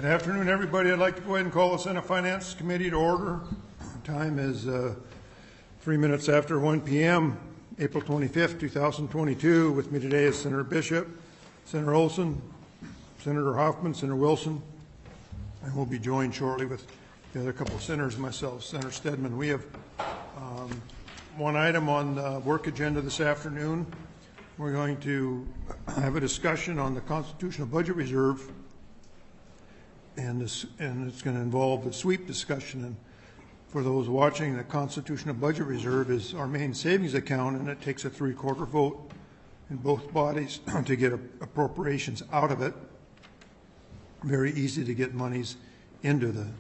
Good afternoon, everybody. I'd like to go ahead and call the Senate Finance Committee to order. Time is 3 minutes after 1 p.m., April 25th, 2022. With me today is Senator Bishop, Senator Olson, Senator Hoffman, Senator Wilson, and we'll be joined shortly with the other couple of senators, myself, Senator Stedman. We have one item on the work agenda this afternoon. We're going to have a discussion on the Constitutional Budget Reserve, and it's going to involve a sweep discussion. And for those watching, the Constitutional Budget Reserve is our main savings account, and it takes a 3/4 vote in both bodies to get appropriations out of it. Very easy to get monies into the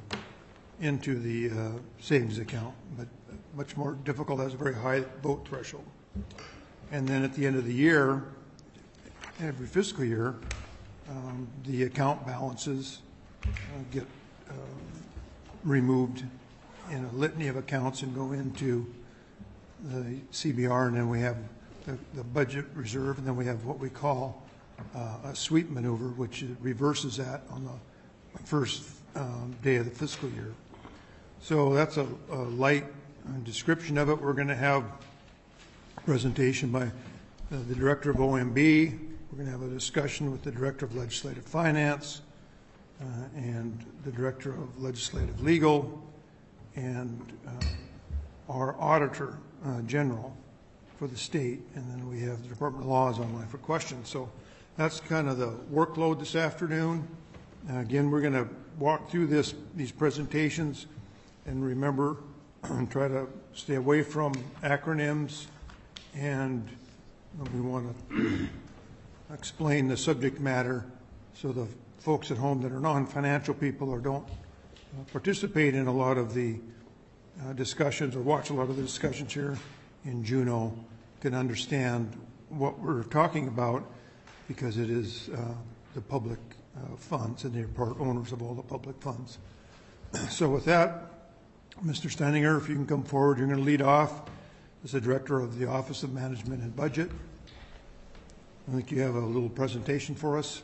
savings account, but much more difficult, has a very high vote threshold. And then at the end of the year, every fiscal year, the account balances get removed in a litany of accounts and go into the CBR, and then we have the budget reserve, and then we have what we call a sweep maneuver, which reverses that on the first day of the fiscal year. So that's a light description of it. We're going to have a presentation by the Director of OMB. We're going to have a discussion with the Director of Legislative Finance and the Director of Legislative Legal and our Auditor General for the state, and then we have the Department of Laws online for questions. So that's kind of the workload this afternoon. Again, we're going to walk through these presentations, and remember and try to stay away from acronyms, and we want to explain the subject matter so the folks at home that are non-financial people or don't participate in a lot of the discussions or watch a lot of the discussions here in Juneau can understand what we're talking about, because it is the public funds, and they're part owners of all the public funds. So with that, Mr. Steininger, if you can come forward, you're going to lead off as the Director of the Office of Management and Budget. I think you have a little presentation for us.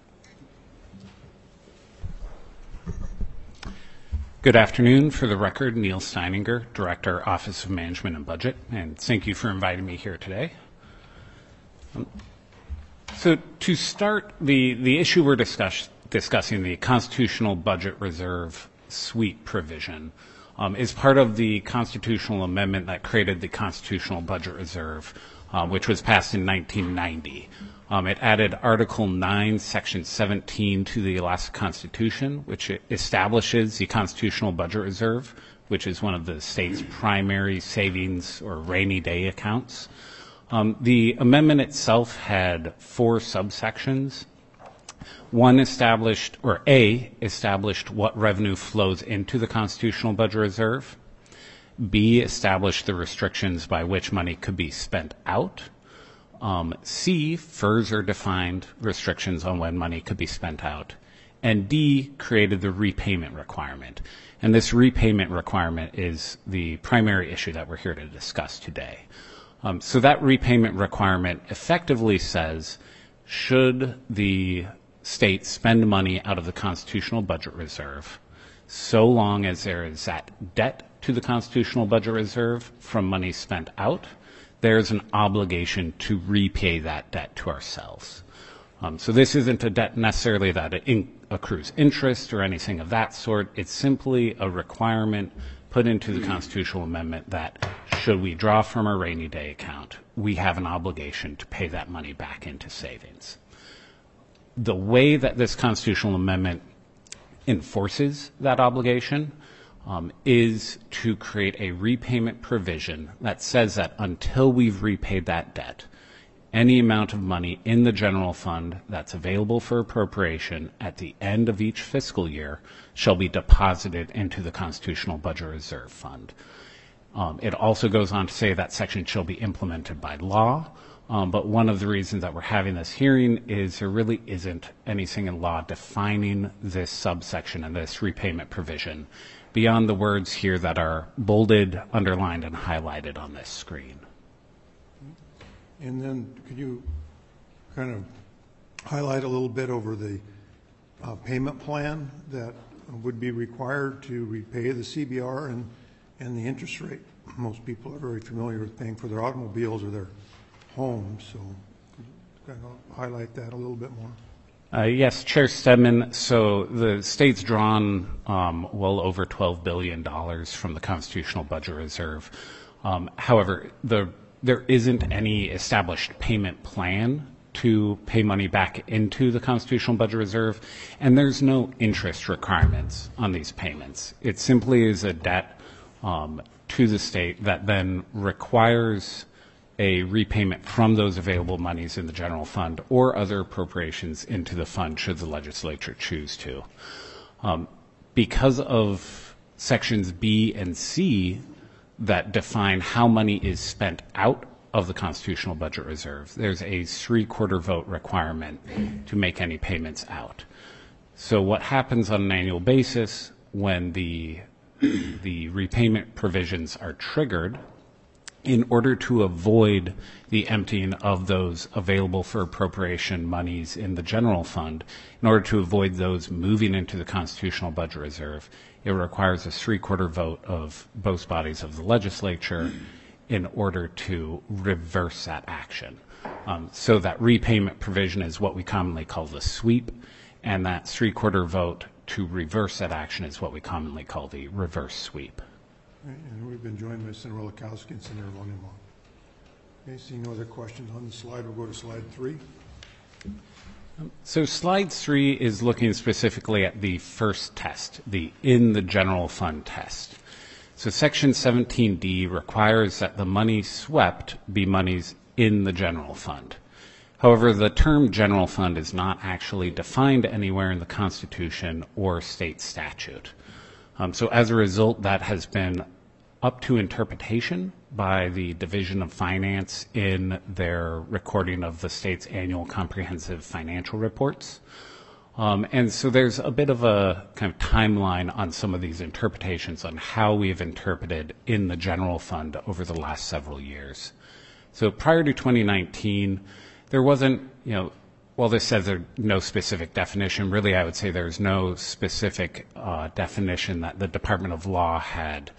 Good afternoon. For the record, Neil Steininger, Director, Office of Management and Budget, and thank you for inviting me here today. So to start, the issue we're discussing, the Constitutional Budget Reserve sweep provision, is part of the constitutional amendment that created the Constitutional Budget Reserve, which was passed in 1990. It added Article 9, Section 17 to the Alaska Constitution, which establishes the Constitutional Budget Reserve, which is one of the state's primary savings or rainy day accounts. The amendment itself had 4 subsections. One established what revenue flows into the Constitutional Budget Reserve. B, established the restrictions by which money could be spent out. C, further defined restrictions on when money could be spent out. And D, created the repayment requirement. And this repayment requirement is the primary issue that we're here to discuss today. So that repayment requirement effectively says, should the state spend money out of the Constitutional Budget Reserve, so long as there is that debt to the Constitutional Budget Reserve from money spent out, there's an obligation to repay that debt to ourselves. So this isn't a debt necessarily that it accrues interest or anything of that sort. It's simply a requirement put into the constitutional amendment that should we draw from our rainy day account, we have an obligation to pay that money back into savings. The way that this constitutional amendment enforces that obligation is to create a repayment provision that says that until we've repaid that debt, any amount of money in the general fund that's available for appropriation at the end of each fiscal year shall be deposited into the Constitutional Budget Reserve Fund. It also goes on to say that section shall be implemented by law, but one of the reasons that we're having this hearing is there really isn't anything in law defining this subsection and this repayment provision beyond the words here that are bolded, underlined, and highlighted on this screen. And then could you kind of highlight a little bit over the payment plan that would be required to repay the CBR and the interest rate. Most people are very familiar with paying for their automobiles or their homes, so kind of highlight that a little bit more. Yes, Chair Stedman. So the state's drawn well over $12 billion from the Constitutional Budget Reserve. However, there isn't any established payment plan to pay money back into the Constitutional Budget Reserve, and there's no interest requirements on these payments. It simply is a debt to the state that then requires a repayment from those available monies in the general fund or other appropriations into the fund should the legislature choose to. Because of sections B and C that define how money is spent out of the Constitutional Budget Reserve, there's a 3/4 vote requirement to make any payments out. So what happens on an annual basis when the repayment provisions are triggered, in order to avoid the emptying of those available for appropriation monies in the general fund, in order to avoid those moving into the Constitutional Budget Reserve, it requires a 3/4 vote of both bodies of the legislature in order to reverse that action. So that repayment provision is what we commonly call the sweep, and that 3/4 vote to reverse that action is what we commonly call the reverse sweep. And we've been joined by Senator Olakowski and Senator Lunenbaum. Okay, seeing no other questions on the slide, we'll go to slide 3. So slide 3 is looking specifically at the first test, the in the general fund test. So section 17D requires that the money swept be monies in the general fund. However, the term general fund is not actually defined anywhere in the Constitution or state statute. So as a result, that has been up to interpretation by the Division of Finance in their recording of the state's annual comprehensive financial reports. And so there's a bit of a kind of timeline on some of these interpretations on how we've interpreted in the general fund over the last several years. So prior to 2019, there wasn't, while this says there's no specific definition, really I would say there's no specific definition that the Department of Law had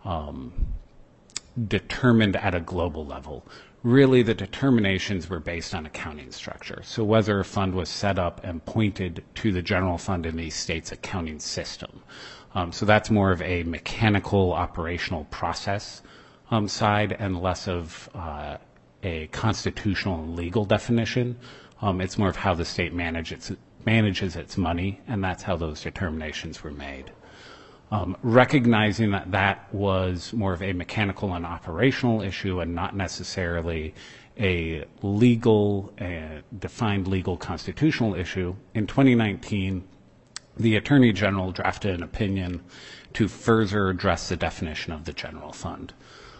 determined at a global level. Really, the determinations were based on accounting structure. So whether a fund was set up and pointed to the general fund in the state's accounting system. So that's more of a mechanical operational process side and less of a constitutional and legal definition. It's more of how the state manages its money, and that's how those determinations were made. Recognizing that that was more of a mechanical and operational issue and not necessarily a legal, defined legal constitutional issue, in 2019, the Attorney General drafted an opinion to further address the definition of the general fund.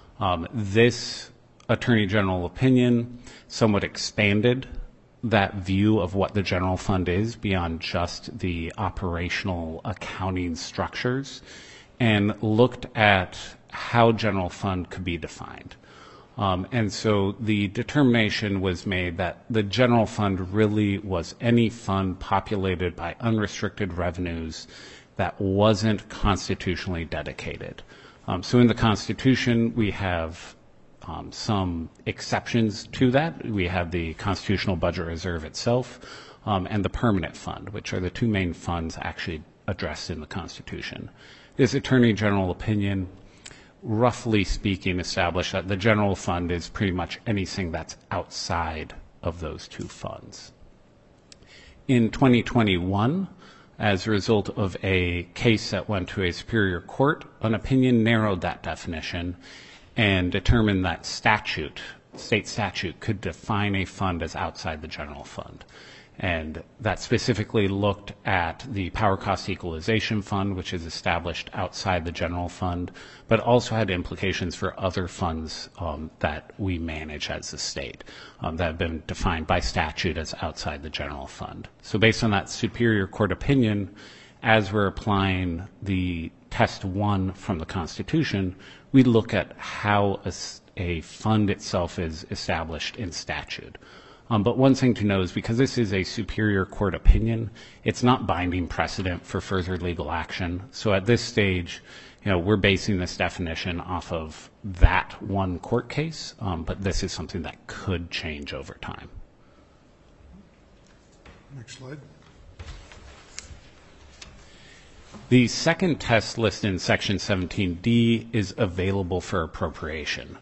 This Attorney General opinion somewhat expanded that view of what the general fund is beyond just the operational accounting structures and looked at how general fund could be defined. And so the determination was made that the general fund really was any fund populated by unrestricted revenues that wasn't constitutionally dedicated. So in the Constitution, we have some exceptions to that. We have the Constitutional Budget Reserve itself and the Permanent Fund, which are the two main funds actually addressed in the Constitution. This Attorney General opinion, roughly speaking, established that the general fund is pretty much anything that's outside of those two funds. In 2021, as a result of a case that went to a superior court, an opinion narrowed that definition and determined that state statute could define a fund as outside the general fund. And that specifically looked at the Power Cost Equalization Fund, which is established outside the general fund, but also had implications for other funds that we manage as the state that have been defined by statute as outside the general fund. So based on that superior court opinion, as we're applying the test 1 from the Constitution, we look at how a fund itself is established in statute. But one thing to know is because this is a Superior Court opinion, it's not binding precedent for further legal action. So at this stage, we're basing this definition off of that one court case, but this is something that could change over time. Next slide. The second test listed in Section 17D is available for appropriation.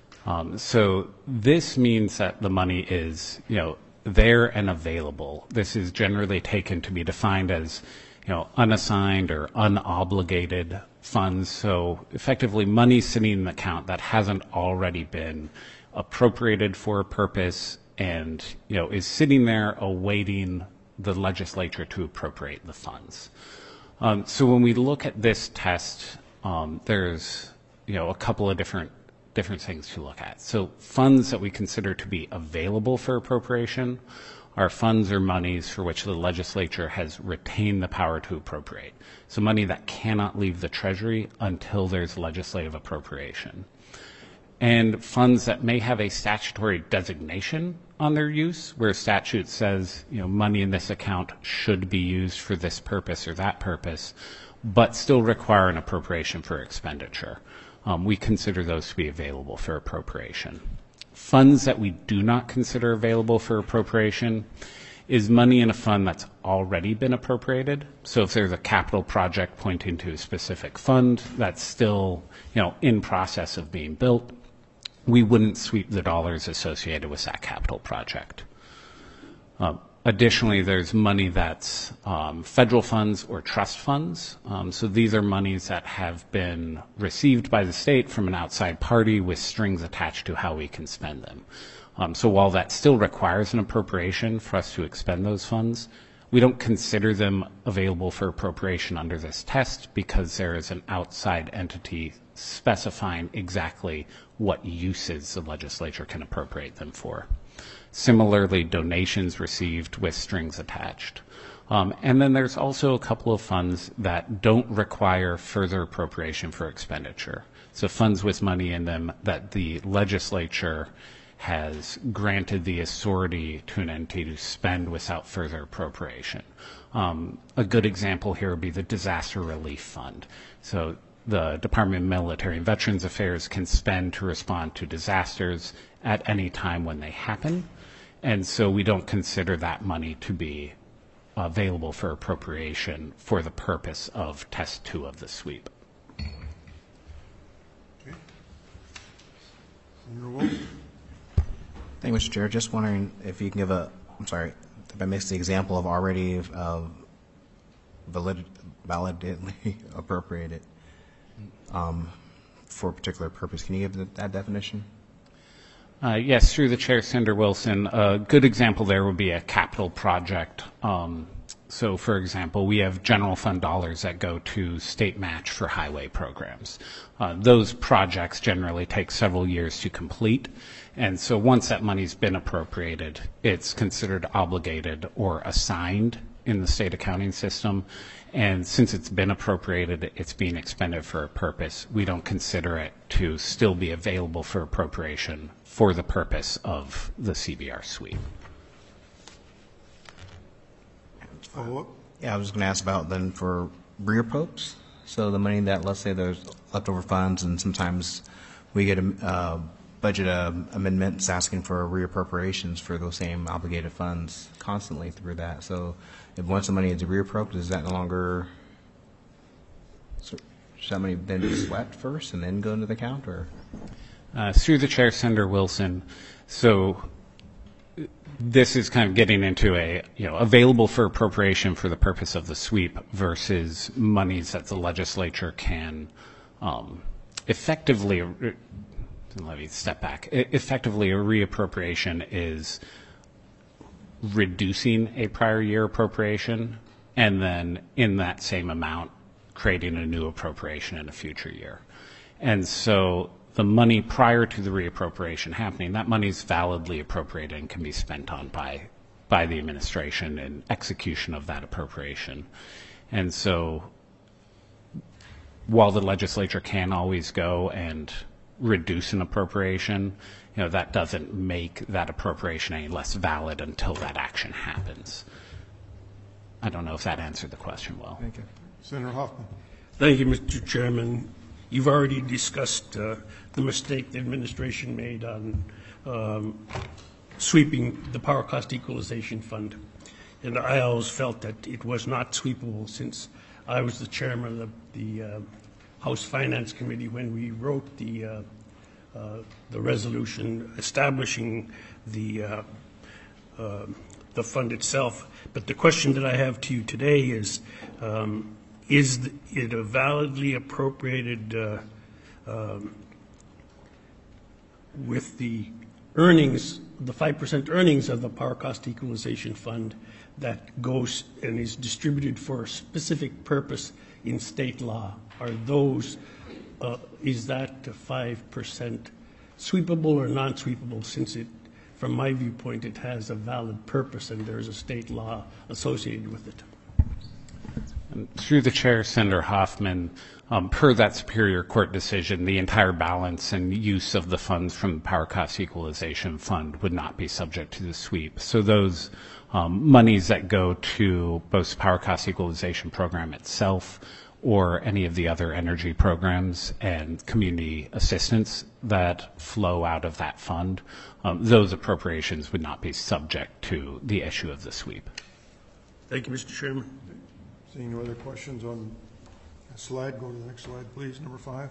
So this means that the money is, there and available. This is generally taken to be defined as, unassigned or unobligated funds. So effectively money sitting in the account that hasn't already been appropriated for a purpose and, is sitting there awaiting the legislature to appropriate the funds. So when we look at this test, there's, a couple of different things to look at. So funds that we consider to be available for appropriation are funds or monies for which the legislature has retained the power to appropriate. So money that cannot leave the Treasury until there's legislative appropriation. And funds that may have a statutory designation on their use, where statute says, money in this account should be used for this purpose or that purpose, but still require an appropriation for expenditure. We consider those to be available for appropriation. Funds that we do not consider available for appropriation is money in a fund that's already been appropriated. So if there's a capital project pointing to a specific fund that's still, in process of being built, we wouldn't sweep the dollars associated with that capital project. Additionally, there's money that's federal funds or trust funds. So these are monies that have been received by the state from an outside party with strings attached to how we can spend them. So while that still requires an appropriation for us to expend those funds, we don't consider them available for appropriation under this test because there is an outside entity specifying exactly what uses the legislature can appropriate them for. Similarly, donations received with strings attached. And then there's also a couple of funds that don't require further appropriation for expenditure. So funds with money in them that the legislature has granted the authority to an entity to spend without further appropriation. A good example here would be the Disaster Relief Fund. So the Department of Military and Veterans Affairs can spend to respond to disasters at any time when they happen. And so we don't consider that money to be available for appropriation for the purpose of Test 2 of the sweep. Okay. Senator Wolf? Thank you, Mr. Chair. Just wondering if you can give if I missed the example of already validly appropriated for a particular purpose. Can you give that definition? Yes, through the chair, Senator Wilson. A good example there would be a capital project. So, for example, we have general fund dollars that go to state match for highway programs. Those projects generally take several years to complete. And so once that money's been appropriated, it's considered obligated or assigned in the state accounting system. And since it's been appropriated, it's being expended for a purpose. We don't consider it to still be available for appropriation for the purpose of the CBR sweep. Follow-up? Yeah, I was going to ask about then for reappropes. So the money that, let's say there's leftover funds and sometimes we get a budget amendments asking for reappropriations for those same obligated funds constantly through that. So if once the money is reapproped, is that no longer, should that money then be swept first and then go into the account, or? Through the chair, Senator Wilson. So this is kind of getting into a, available for appropriation for the purpose of the sweep versus monies that the legislature can effectively, let me step back. Effectively, a reappropriation is reducing a prior year appropriation and then in that same amount creating a new appropriation in a future year. And so the money prior to the reappropriation happening, that money is validly appropriated and can be spent on by the administration in execution of that appropriation. And so while the legislature can always go and reduce an appropriation, that doesn't make that appropriation any less valid until that action happens. I don't know if that answered the question well. Thank you. Senator Hoffman. Thank you, Mr. Chairman. You've already discussed the mistake the administration made on sweeping the Power Cost Equalization Fund. And I always felt that it was not sweepable since I was the chairman of the House Finance Committee when we wrote the resolution establishing the fund itself. But the question that I have to you today is it a validly appropriated with the earnings, the 5% earnings of the Power Cost Equalization Fund that goes and is distributed for a specific purpose in state law? Are those, is that 5% sweepable or non-sweepable, since it, from my viewpoint, it has a valid purpose and there's a state law associated with it? Through the chair, Senator Hoffman, per that Superior Court decision, the entire balance and use of the funds from the Power Cost Equalization Fund would not be subject to the sweep. So those monies that go to both the Power Cost Equalization Program itself or any of the other energy programs and community assistance that flow out of that fund, those appropriations would not be subject to the issue of the sweep. Thank you, Mr. Chairman. Seeing no other questions on the slide, go to the next slide, please, number 5.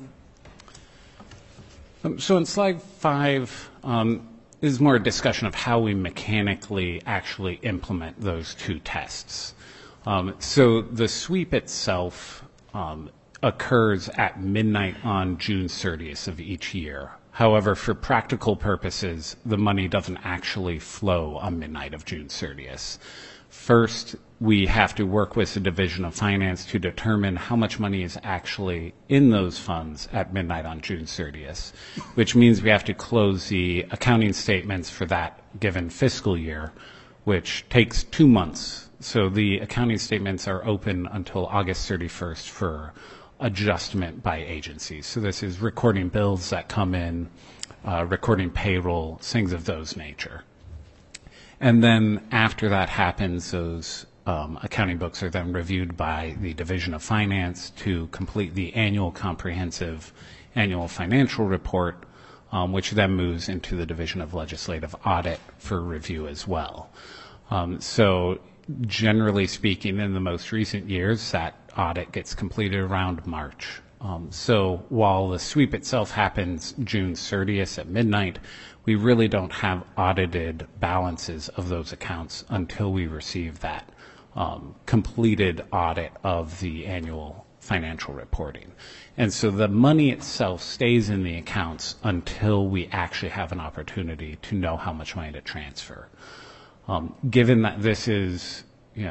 So in slide 5 is more a discussion of how we mechanically actually implement those two tests. So the sweep itself occurs at midnight on June 30th of each year. However, for practical purposes, the money doesn't actually flow on midnight of June 30th. First, we have to work with the Division of Finance to determine how much money is actually in those funds at midnight on June 30th, which means we have to close the accounting statements for that given fiscal year, which takes 2 months. So the accounting statements are open until August 31st for adjustment by agencies. So this is recording bills that come in, recording payroll, things of those nature. And then after that happens, those accounting books are then reviewed by the Division of Finance to complete the annual comprehensive annual financial report, which then moves into the Division of Legislative Audit for review as well. So generally speaking, in the most recent years, that audit gets completed around March. So while the sweep itself happens June 30th at midnight, we really don't have audited balances of those accounts until we receive that completed audit of the annual financial reporting. And so the money itself stays in the accounts until we actually have an opportunity to know how much money to transfer. Given that this is,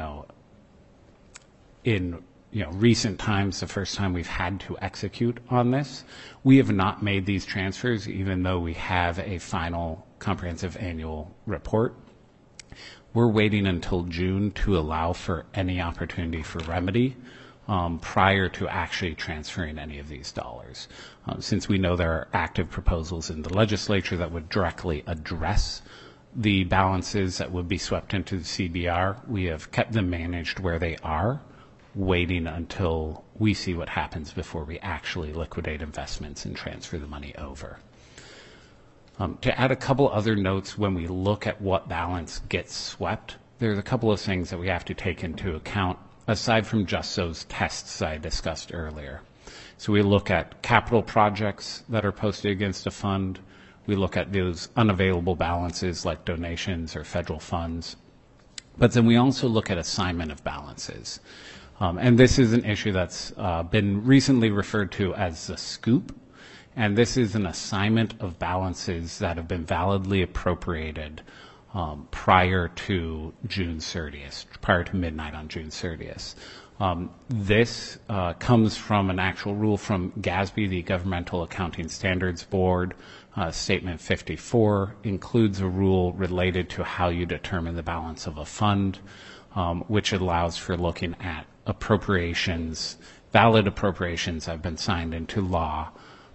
in recent times, the first time we've had to execute on this, we have not made these transfers, even though we have a final comprehensive annual report. We're waiting until June to allow for any opportunity for remedy prior to actually transferring any of these dollars. Since we know there are active proposals in the legislature that would directly address the balances that would be swept into the CBR, we have kept them managed where they are, waiting until we see what happens before we actually liquidate investments and transfer the money over. To add a couple other notes, when we look at what balance gets swept, there's a couple of things that we have to take into account, aside from just those tests I discussed earlier. So we look at capital projects that are posted against a fund. We look at those unavailable balances like donations or federal funds. But then we also look at assignment of balances. And this is an issue that's been recently referred to as the scoop. And this is an assignment of balances that have been validly appropriated prior to June 30th, prior to midnight on June 30th. This comes from an actual rule from GASB, the Governmental Accounting Standards Board. Statement 54 includes a rule related to how you determine the balance of a fund, which allows for looking at appropriations, valid appropriations that have been signed into law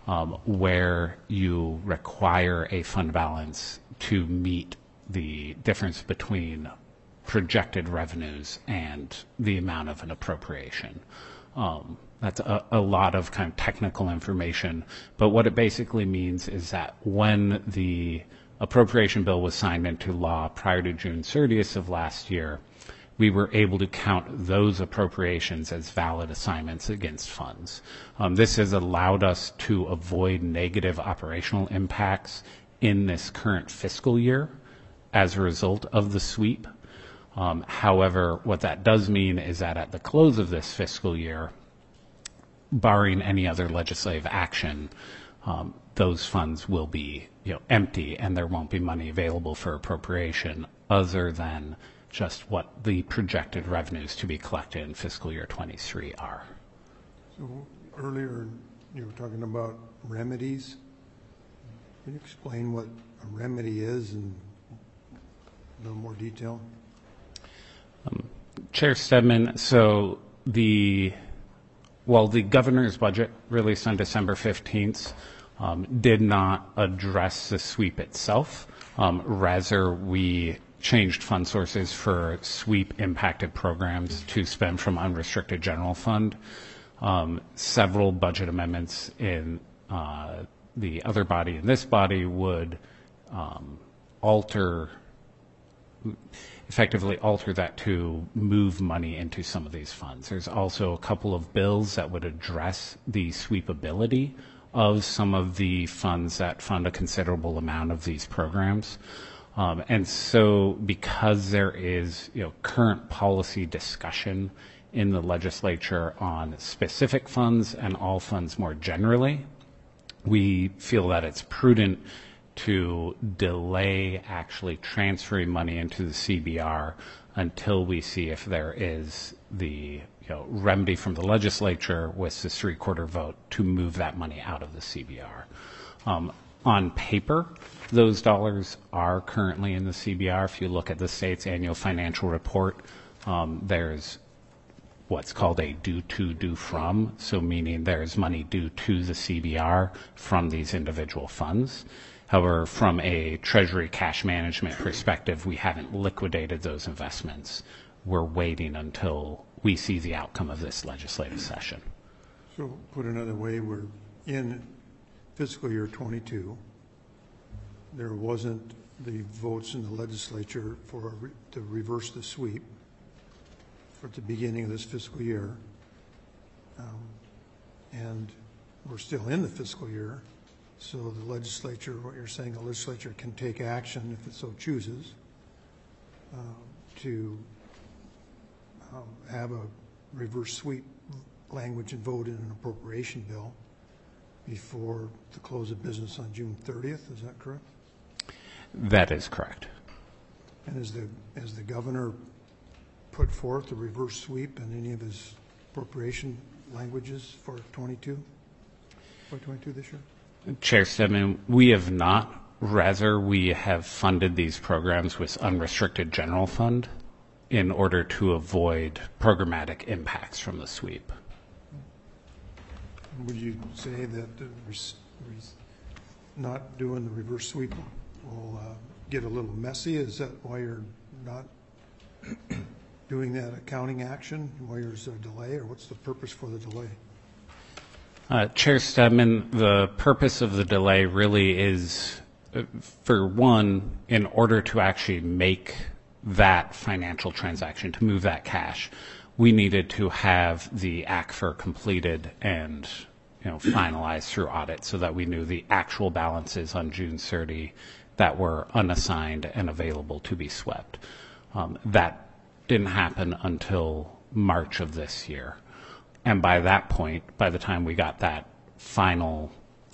where you require a fund balance to meet the difference between projected revenues and the amount of an appropriation. That's a lot of kind of technical information, but what it basically means is that when the appropriation bill was signed into law prior to June 30th of last year, we were able to count those appropriations as valid assignments against funds. This has allowed us to avoid negative operational impacts in this current fiscal year as a result of the sweep. However, what that does mean is that at the close of this fiscal year, barring any other legislative action, those funds will be empty, and there won't be money available for appropriation other than just what the projected revenues to be collected in fiscal year 23 are. So earlier you were talking about remedies. Can you explain what a remedy is in a little more detail? Chair Stedman, so the governor's budget released on December 15th did not address the sweep itself. Rather, we changed fund sources for sweep impacted programs to spend from unrestricted general fund. Several budget amendments in the other body and this body would effectively alter that to move money into some of these funds. There's also a couple of bills that would address the sweepability of some of the funds that fund a considerable amount of these programs. And so because there is current policy discussion in the legislature on specific funds and all funds more generally, we feel that it's prudent to delay actually transferring money into the CBR until we see if there is the remedy from the legislature with the 3/4 vote to move that money out of the CBR. On paper, those dollars are currently in the CBR. If you look at the state's annual financial report, there's what's called a due to, due from, so meaning there's money due to the CBR from these individual funds. However, from a Treasury cash management perspective, we haven't liquidated those investments. We're waiting until we see the outcome of this legislative session. So put another way, we're in fiscal year 22. There wasn't the votes in the legislature to reverse the sweep at the beginning of this fiscal year. And we're still in the fiscal year. So the legislature, what you're saying, the legislature can take action if it so chooses to have a reverse sweep language and vote in an appropriation bill before the close of business on June 30th. Is that correct? That is correct. And has the governor put forth a reverse sweep in any of his appropriation languages for 22 this year? Chair Stedman, we have not. Rather, we have funded these programs with unrestricted general fund in order to avoid programmatic impacts from the sweep. Would you say that not doing the reverse sweep will get a little messy? Is that why you're not doing that accounting action? Why there's a delay, or what's the purpose for the delay? Chair Stedman, the purpose of the delay really is, for one, in order to actually make that financial transaction, to move that cash, we needed to have the ACFR completed and finalized through audit so that we knew the actual balances on June 30 that were unassigned and available to be swept. That didn't happen until March of this year. And by that point, by the time we got that final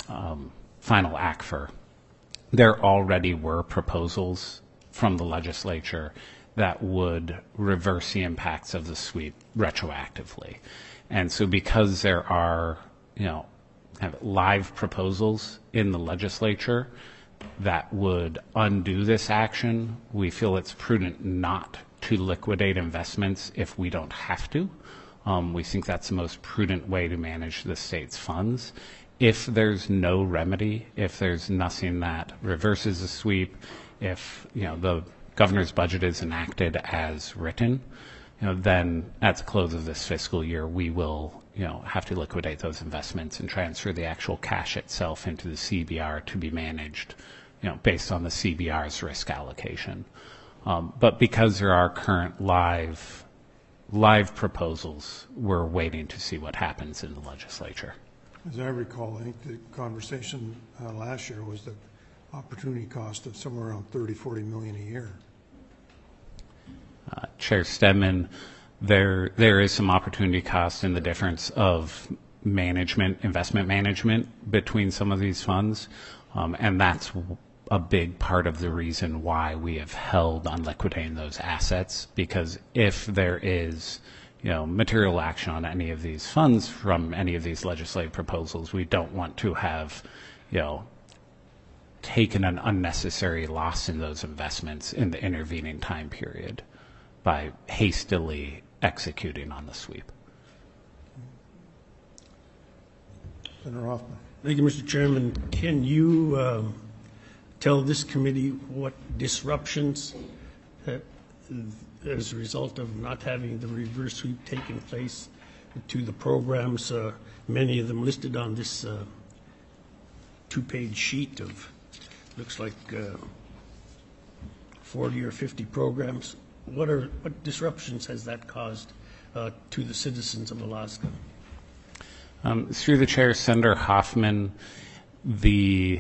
ACFR, there already were proposals from the legislature that would reverse the impacts of the sweep retroactively. And so because there are, have live proposals in the legislature that would undo this action, we feel it's prudent not to liquidate investments if we don't have to. We think that's the most prudent way to manage the state's funds. If there's no remedy, if there's nothing that reverses the sweep, if the governor's budget is enacted as written, then at the close of this fiscal year, we will have to liquidate those investments and transfer the actual cash itself into the CBR to be managed, based on the CBR's risk allocation. But because there are current live proposals, we're waiting to see what happens in the legislature. As I recall, I think the conversation last year was the opportunity cost of somewhere around 30-40 million a year. Chair Stedman, there is some opportunity cost in the difference of investment management between some of these funds, and that's a big part of the reason why we have held on liquidating those assets, because if there is material action on any of these funds from any of these legislative proposals, we don't want to have taken an unnecessary loss in those investments in the intervening time period by hastily executing on the sweep. Senator Hoffman. Thank you, Mr. Chairman. Can you tell this committee what disruptions as a result of not having the reverse sweep taking place to the programs, many of them listed on this two-page sheet of, looks like 40 or 50 programs. What disruptions has that caused to the citizens of Alaska? Through the chair, Senator Hoffman, the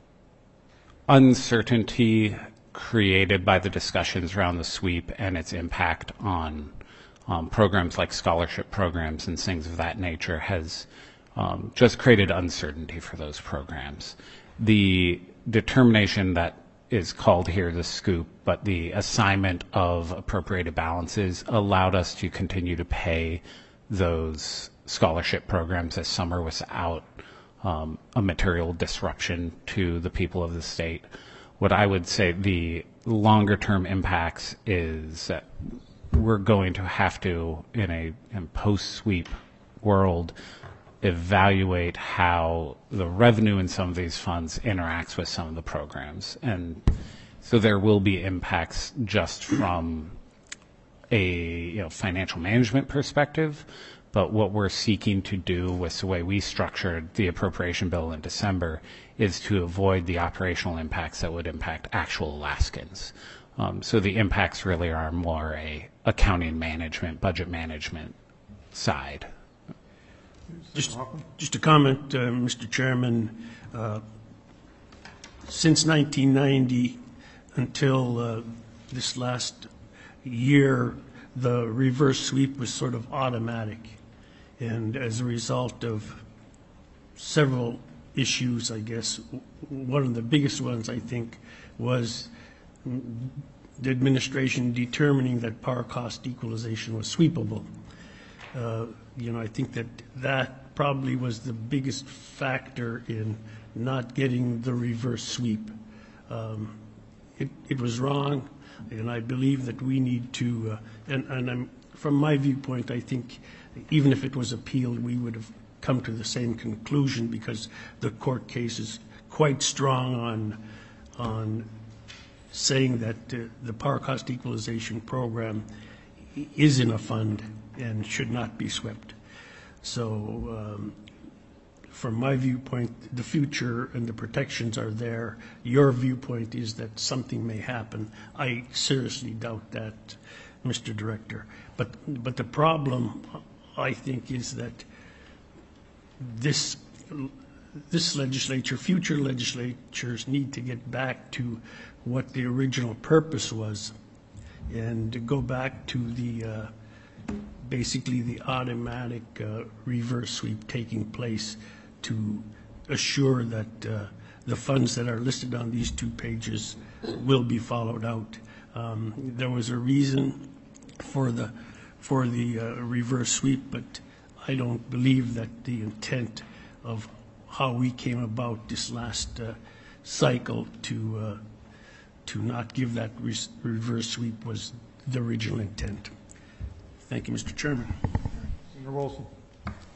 uncertainty created by the discussions around the sweep and its impact on programs like scholarship programs and things of that nature has just created uncertainty for those programs. The determination that is called here the scoop, but the assignment of appropriated balances allowed us to continue to pay those scholarship programs this summer without a material disruption to the people of the state. What I would say the longer term impacts is that we're going to have to, in a post-sweep world, evaluate how the revenue in some of these funds interacts with some of the programs. And so there will be impacts just from a financial management perspective, but what we're seeking to do with the way we structured the appropriation bill in December is to avoid the operational impacts that would impact actual Alaskans. So the impacts really are more a accounting management, budget management side. Just a comment, Mr. Chairman. Since 1990 until this last year, the reverse sweep was sort of automatic. And as a result of several issues, I guess, one of the biggest ones, I think, was the administration determining that power cost equalization was sweepable. I think that probably was the biggest factor in not getting the reverse sweep. It was wrong, and I believe that we need to, from my viewpoint, I think even if it was appealed, we would have come to the same conclusion because the court case is quite strong on saying that the power cost equalization program is in a fund and should not be swept. So from my viewpoint, the future and the protections are there. Your viewpoint is that something may happen. I seriously doubt that, Mr. Director. But the problem, I think, is that this legislature, future legislatures need to get back to what the original purpose was and to go back to the basically the automatic reverse sweep taking place to assure that the funds that are listed on these 2 pages will be followed out. There was a reason for the reverse sweep, but I don't believe that the intent of how we came about this last cycle to not give that reverse sweep was the original intent. Thank you, Mr. Chairman. Senator Wilson.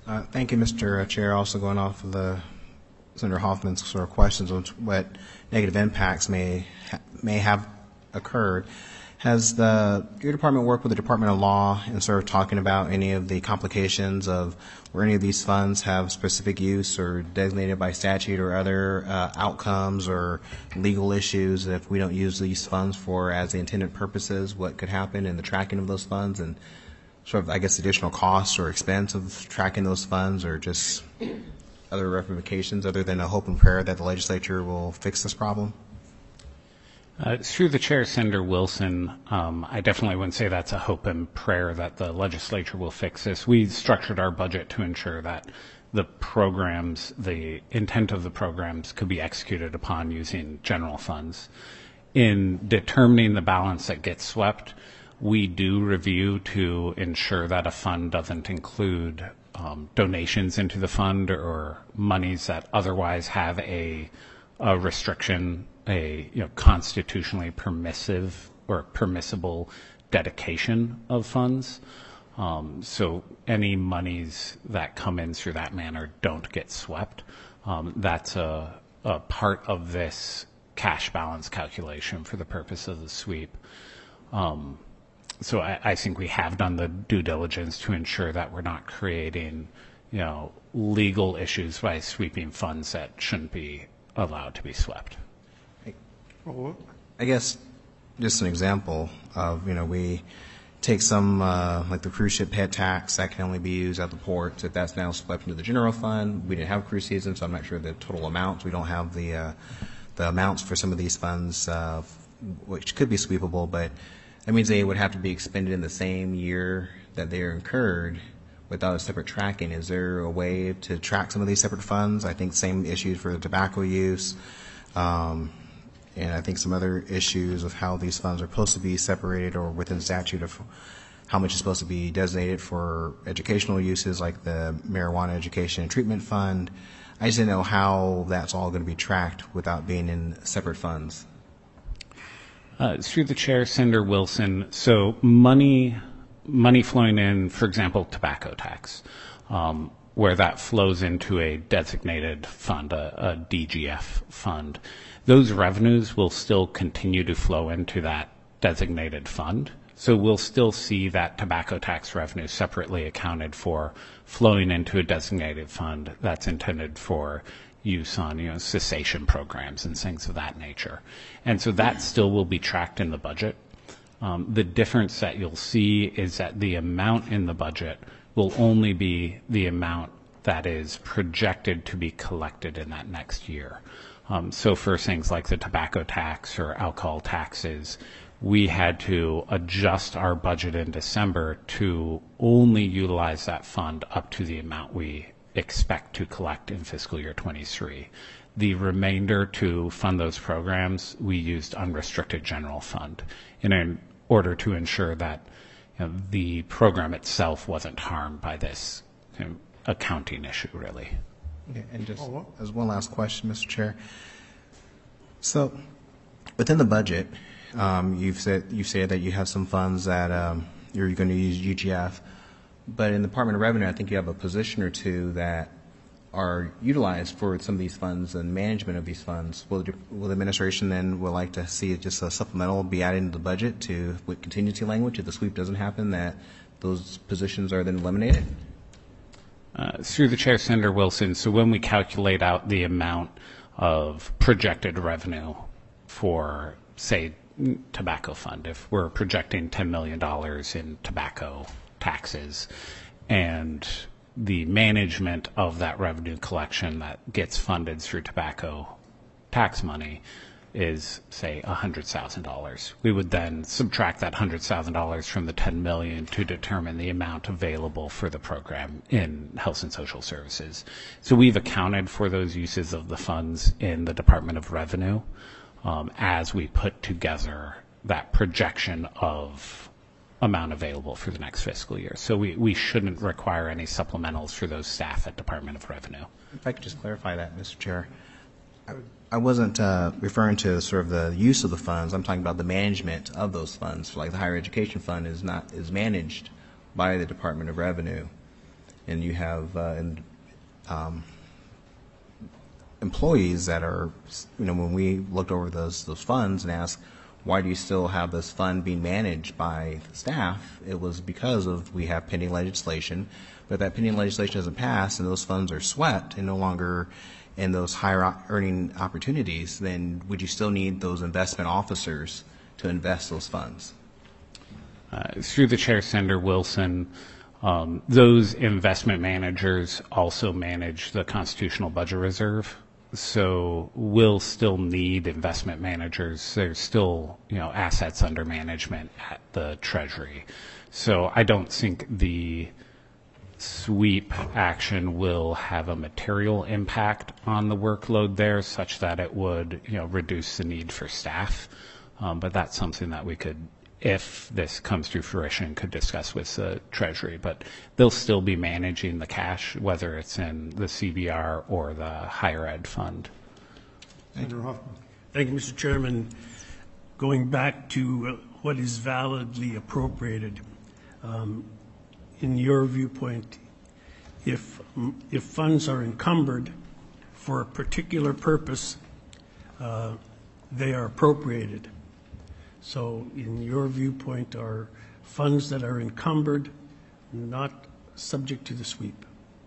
Thank you, Mr. Chair. Also going off of Senator Hoffman's sort of questions on what negative impacts may have occurred. Has your department worked with the Department of Law in sort of talking about any of the complications of where any of these funds have specific use or designated by statute or other outcomes or legal issues that if we don't use these funds for as the intended purposes, what could happen in the tracking of those funds and sort of, I guess, additional costs or expense of tracking those funds or just other ramifications other than a hope and prayer that the legislature will fix this problem? Through the chair, Senator Wilson, I definitely wouldn't say that's a hope and prayer that the legislature will fix this. We structured our budget to ensure that the programs, the intent of the programs could be executed upon using general funds. In determining the balance that gets swept, we do review to ensure that a fund doesn't include donations into the fund or monies that otherwise have a restriction, a constitutionally permissive or permissible dedication of funds. So any monies that come in through that manner don't get swept. That's a part of this cash balance calculation for the purpose of the sweep. So I think we have done the due diligence to ensure that we're not creating, legal issues by sweeping funds that shouldn't be allowed to be swept. I guess just an example of, we take some, like the cruise ship head tax that can only be used at the ports. If that's now swept into the general fund, we didn't have cruise season, so I'm not sure the total amounts. We don't have the amounts for some of these funds, which could be sweepable, but that means they would have to be expended in the same year that they are incurred without a separate tracking. Is there a way to track some of these separate funds? I think same issues for the tobacco use, and I think some other issues of how these funds are supposed to be separated or within statute of how much is supposed to be designated for educational uses like the Marijuana Education and Treatment Fund. I just didn't know how that's all going to be tracked without being in separate funds. Through the chair, Senator Wilson, so money flowing in, for example, tobacco tax, where that flows into a designated fund, a DGF fund, those revenues will still continue to flow into that designated fund. So we'll still see that tobacco tax revenue separately accounted for flowing into a designated fund that's intended for use on, cessation programs and things of that nature. And so that still will be tracked in the budget. The difference that you'll see is that the amount in the budget will only be the amount that is projected to be collected in that next year. So for things like the tobacco tax or alcohol taxes, we had to adjust our budget in December to only utilize that fund up to the amount we expect to collect in fiscal year 23. The remainder to fund those programs, we used unrestricted general fund in order to ensure that the program itself wasn't harmed by this accounting issue, really. Okay, and just as one last question, Mr. Chair. So within the budget, you've said that you have some funds that you're going to use UGF, but in the Department of Revenue, I think you have a position or two that are utilized for some of these funds and management of these funds. Will the administration then would like to see just a supplemental be added into the budget with contingency language if the sweep doesn't happen, that those positions are then eliminated? Through the chair, Senator Wilson, so when we calculate out the amount of projected revenue for, say, tobacco fund, if we're projecting $10 million in tobacco taxes and the management of that revenue collection that gets funded through tobacco tax money is, say, $100,000. We would then subtract that $100,000 from the $10 million to determine the amount available for the program in Health and Social Services. So we've accounted for those uses of the funds in the Department of Revenue as we put together that projection of amount available for the next fiscal year. So we shouldn't require any supplementals for those staff at Department of Revenue. If I could just clarify that, Mr. Chair. I wasn't referring to sort of the use of the funds. I'm talking about the management of those funds. Like the Higher Education Fund is managed by the Department of Revenue. and you have employees that are, when we looked over those funds and asked, why do you still have this fund being managed by the staff? It was because of we have pending legislation, but if that pending legislation doesn't pass and those funds are swept and no longer in those higher earning opportunities, then would you still need those investment officers to invest those funds? Through the chair, Senator Wilson, those investment managers also manage the constitutional budget reserve. So we'll still need investment managers. There's still, assets under management at the Treasury. So I don't think the sweep action will have a material impact on the workload there such that it would, reduce the need for staff. But that's something that we could, if this comes to fruition, could discuss with the Treasury. But they'll still be managing the cash, whether it's in the CBR or the higher ed fund. Senator Hoffman. Thank you, Mr. Chairman. Going back to what is validly appropriated, in your viewpoint, if funds are encumbered for a particular purpose, they are appropriated. So in your viewpoint, are funds that are encumbered not subject to the sweep?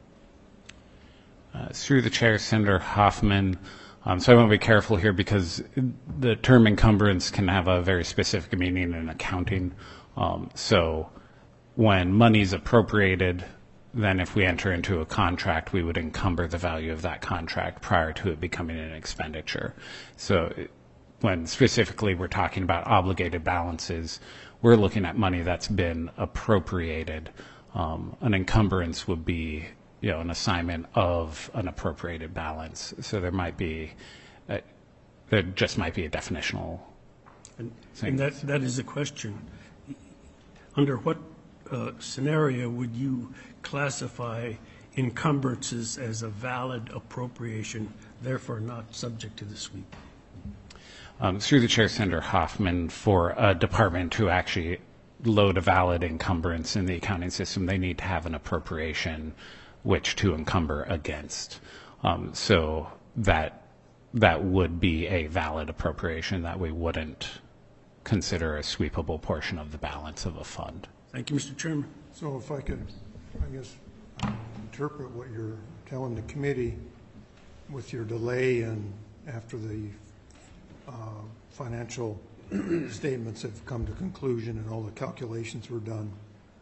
Through the chair, Senator Hoffman. So I want to be careful here because the term encumbrance can have a very specific meaning in accounting. So when money is appropriated, then if we enter into a contract, we would encumber the value of that contract prior to it becoming an expenditure. So when specifically we're talking about obligated balances, we're looking at money that's been appropriated. An encumbrance would be, an assignment of an appropriated balance. So there just might be a definitional thing. And that is the question. Under what scenario would you classify encumbrances as a valid appropriation, therefore not subject to the sweep? Through the chair, Senator Hoffman, for a department to actually load a valid encumbrance in the accounting system, they need to have an appropriation which to encumber against. So that would be a valid appropriation that we wouldn't consider a sweepable portion of the balance of a fund. Thank you, Mr. Chairman. So if I could, interpret what you're telling the committee with your delay and after the financial statements have come to conclusion and all the calculations were done,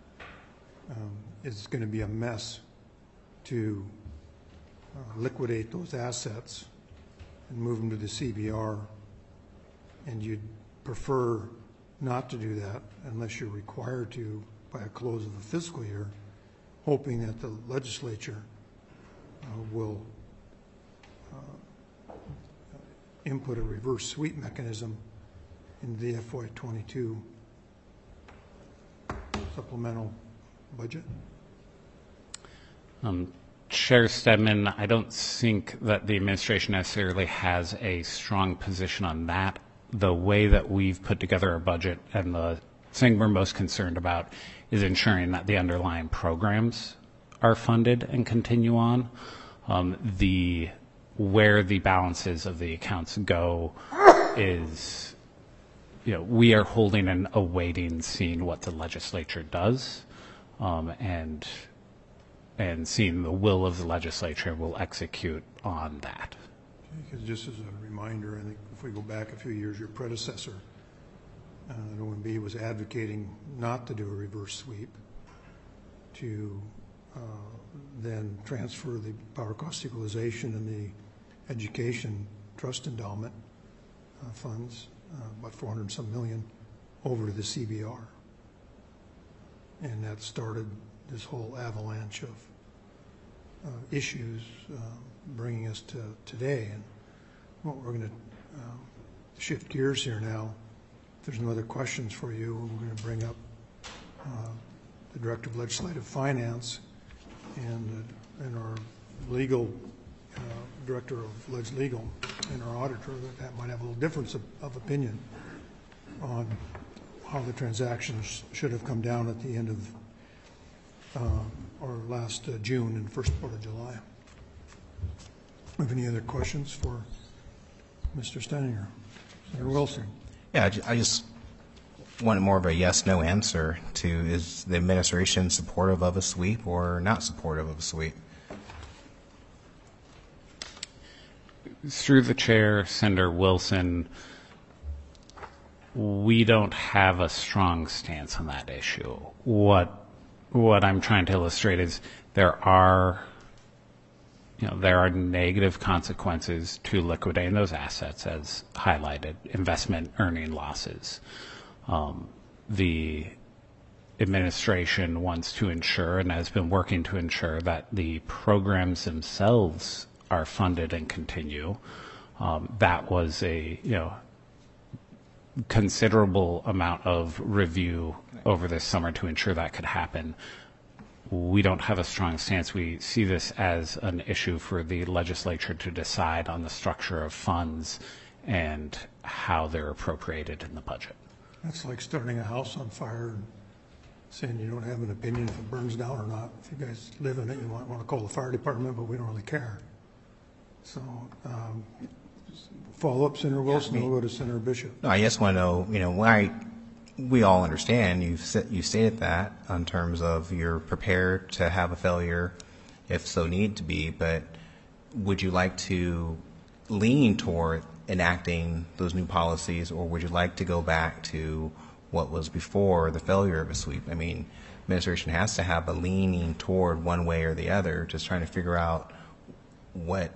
it's going to be a mess to liquidate those assets and move them to the CBR, and you'd prefer not to do that unless you're required to by a close of the fiscal year, hoping that the legislature will input a reverse sweep mechanism in the FY22 supplemental budget? Chair Stedman, I don't think that the administration necessarily has a strong position on that. The way that we've put together our budget and the thing we're most concerned about is ensuring that the underlying programs are funded and continue on. Where the balances of the accounts go is, we are holding and awaiting seeing what the legislature does, and seeing the will of the legislature will execute on that. Because just as a reminder, I think if we go back a few years, your predecessor, the OMB, was advocating not to do a reverse sweep, to then transfer the power cost equalization and the education trust endowment funds, about 400 and some million, over to the CBR. And that started this whole avalanche of issues bringing us to today. And what we're going to shift gears here now. If there's no other questions for you, we're going to bring up the Director of Legislative Finance and our legal Director of Leg Legal and our auditor that might have a little difference of opinion on how the transactions should have come down at the end of or last June and first part of July. Have any other questions for Mr. Steininger? Senator Wilson? Yeah, I just want more of a yes/no answer to, is the administration supportive of a sweep or not supportive of a sweep? Through the chair, Senator Wilson, we don't have a strong stance on that issue. What I'm trying to illustrate is there are negative consequences to liquidating those assets, as highlighted, investment earning losses. The administration wants to ensure and has been working to ensure that the programs themselves are funded and continue. That was a considerable amount of review over this summer to ensure that could happen. We don't have a strong stance. We see this as an issue for the legislature to decide on the structure of funds and how they're appropriated in the budget. That's like starting a house on fire and saying you don't have an opinion if it burns down or not. If you guys live in it, you might want to call the fire department, but we don't really care. So, follow up, Senator Wilson, and we'll go to Senator Bishop. No, I just want to know, why we all understand you stated that in terms of you're prepared to have a failure if so need to be, but would you like to lean toward enacting those new policies, or would you like to go back to what was before the failure of a sweep? I mean, administration has to have a leaning toward one way or the other, just trying to figure out what,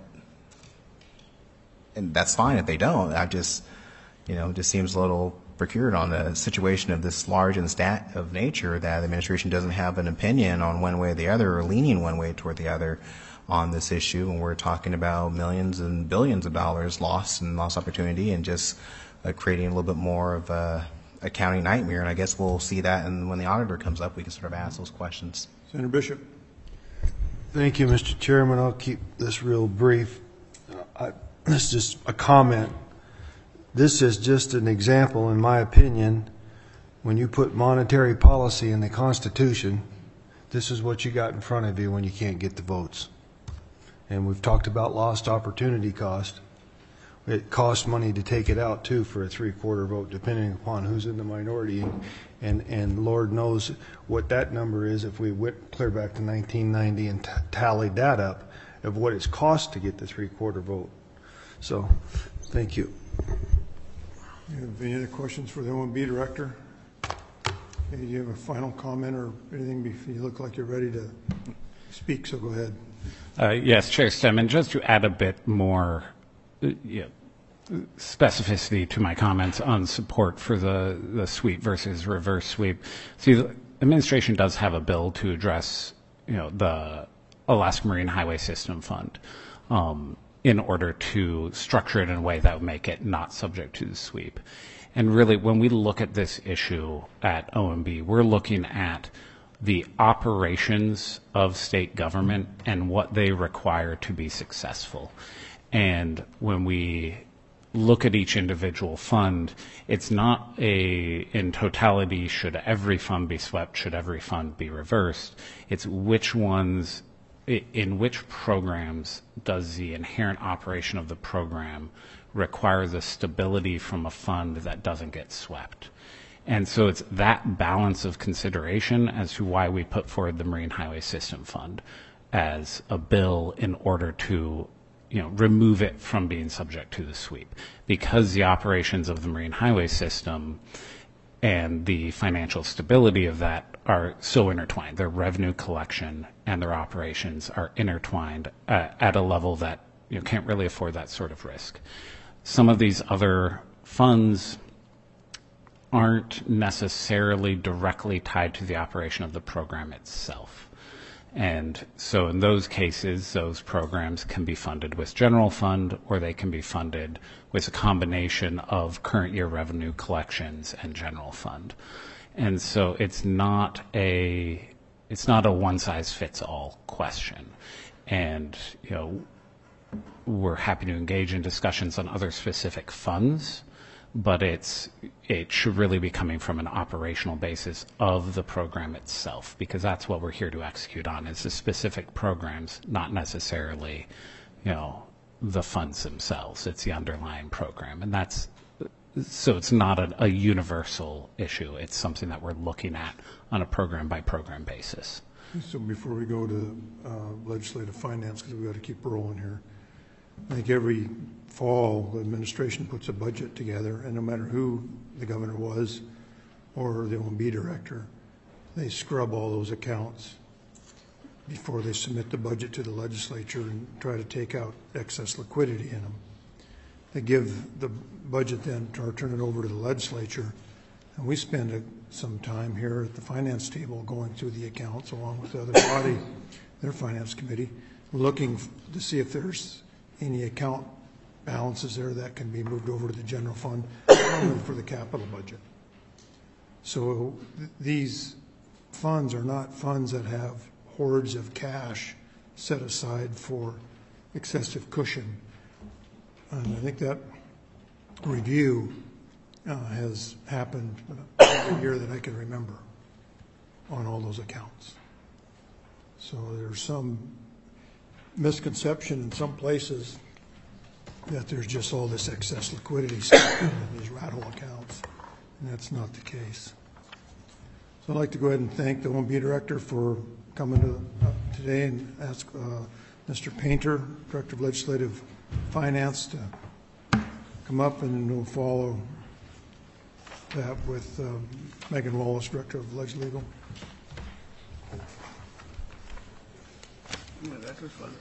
and that's fine if they don't. I just, it just seems a little procured on a situation of this large and of nature that the administration doesn't have an opinion on one way or the other, or leaning one way toward the other on this issue. And we're talking about millions and billions of dollars lost and lost opportunity, and just creating a little bit more of a accounting nightmare. And I guess we'll see that, and when the auditor comes up, we can sort of ask those questions. Senator Bishop. Thank you, Mr. Chairman. I'll keep this real brief. This is just a comment. This is just an example, in my opinion. When you put monetary policy in the Constitution, this is what you got in front of you when you can't get the votes. And we've talked about lost opportunity cost. It costs money to take it out, too, for a 3/4 vote, depending upon who's in the minority. And Lord knows what that number is if we went clear back to 1990 and tallied that up of what it's cost to get the 3/4 vote. So, thank you. You have any other questions for the OMB director? Okay, do you have a final comment or anything before you look like you're ready to speak? So go ahead. Yes, Chair Stem, and just to add a bit more specificity to my comments on support for the sweep versus reverse sweep. See, the administration does have a bill to address, the Alaska Marine Highway System Fund, in order to structure it in a way that would make it not subject to the sweep. And really, when we look at this issue at OMB, we're looking at the operations of state government and what they require to be successful. And when we look at each individual fund, it's not in totality, should every fund be swept, should every fund be reversed. It's which ones, in which programs does the inherent operation of the program require the stability from a fund that doesn't get swept. And so it's that balance of consideration as to why we put forward the Marine Highway System Fund as a bill in order to remove it from being subject to the sweep. Because the operations of the Marine Highway System and the financial stability of that are so intertwined. Their revenue collection and their operations are intertwined at a level that can't really afford that sort of risk. Some of these other funds aren't necessarily directly tied to the operation of the program itself. And so in those cases, those programs can be funded with general fund, or they can be funded with a combination of current year revenue collections and general fund. And so it's not a one size fits all question. And, we're happy to engage in discussions on other specific funds, but it should really be coming from an operational basis of the program itself, because that's what we're here to execute on, is the specific programs, not necessarily, the funds themselves. It's the underlying program, and so it's not a universal issue. It's something that we're looking at on a program-by-program basis. So before we go to legislative finance, because we've got to keep rolling here, I think every fall the administration puts a budget together, and no matter who the governor was or the OMB director, they scrub all those accounts before they submit the budget to the legislature and try to take out excess liquidity in them. They give the budget then, or turn it over to the legislature, and we spend some time here at the finance table going through the accounts along with the other body, their finance committee, looking to see if there's any account balances there that can be moved over to the general fund for the capital budget. So these funds are not funds that have hoards of cash set aside for excessive cushion. And I think that review has happened every year that I can remember on all those accounts. So there's some misconception in some places that there's just all this excess liquidity stuff in these rattle accounts, and that's not the case. So I'd like to go ahead and thank the OMB director for coming today and ask Mr. Painter, Director of Legislative Finance, to come up, and we'll follow that with Megan Wallace, Director of Legislative. That was fun.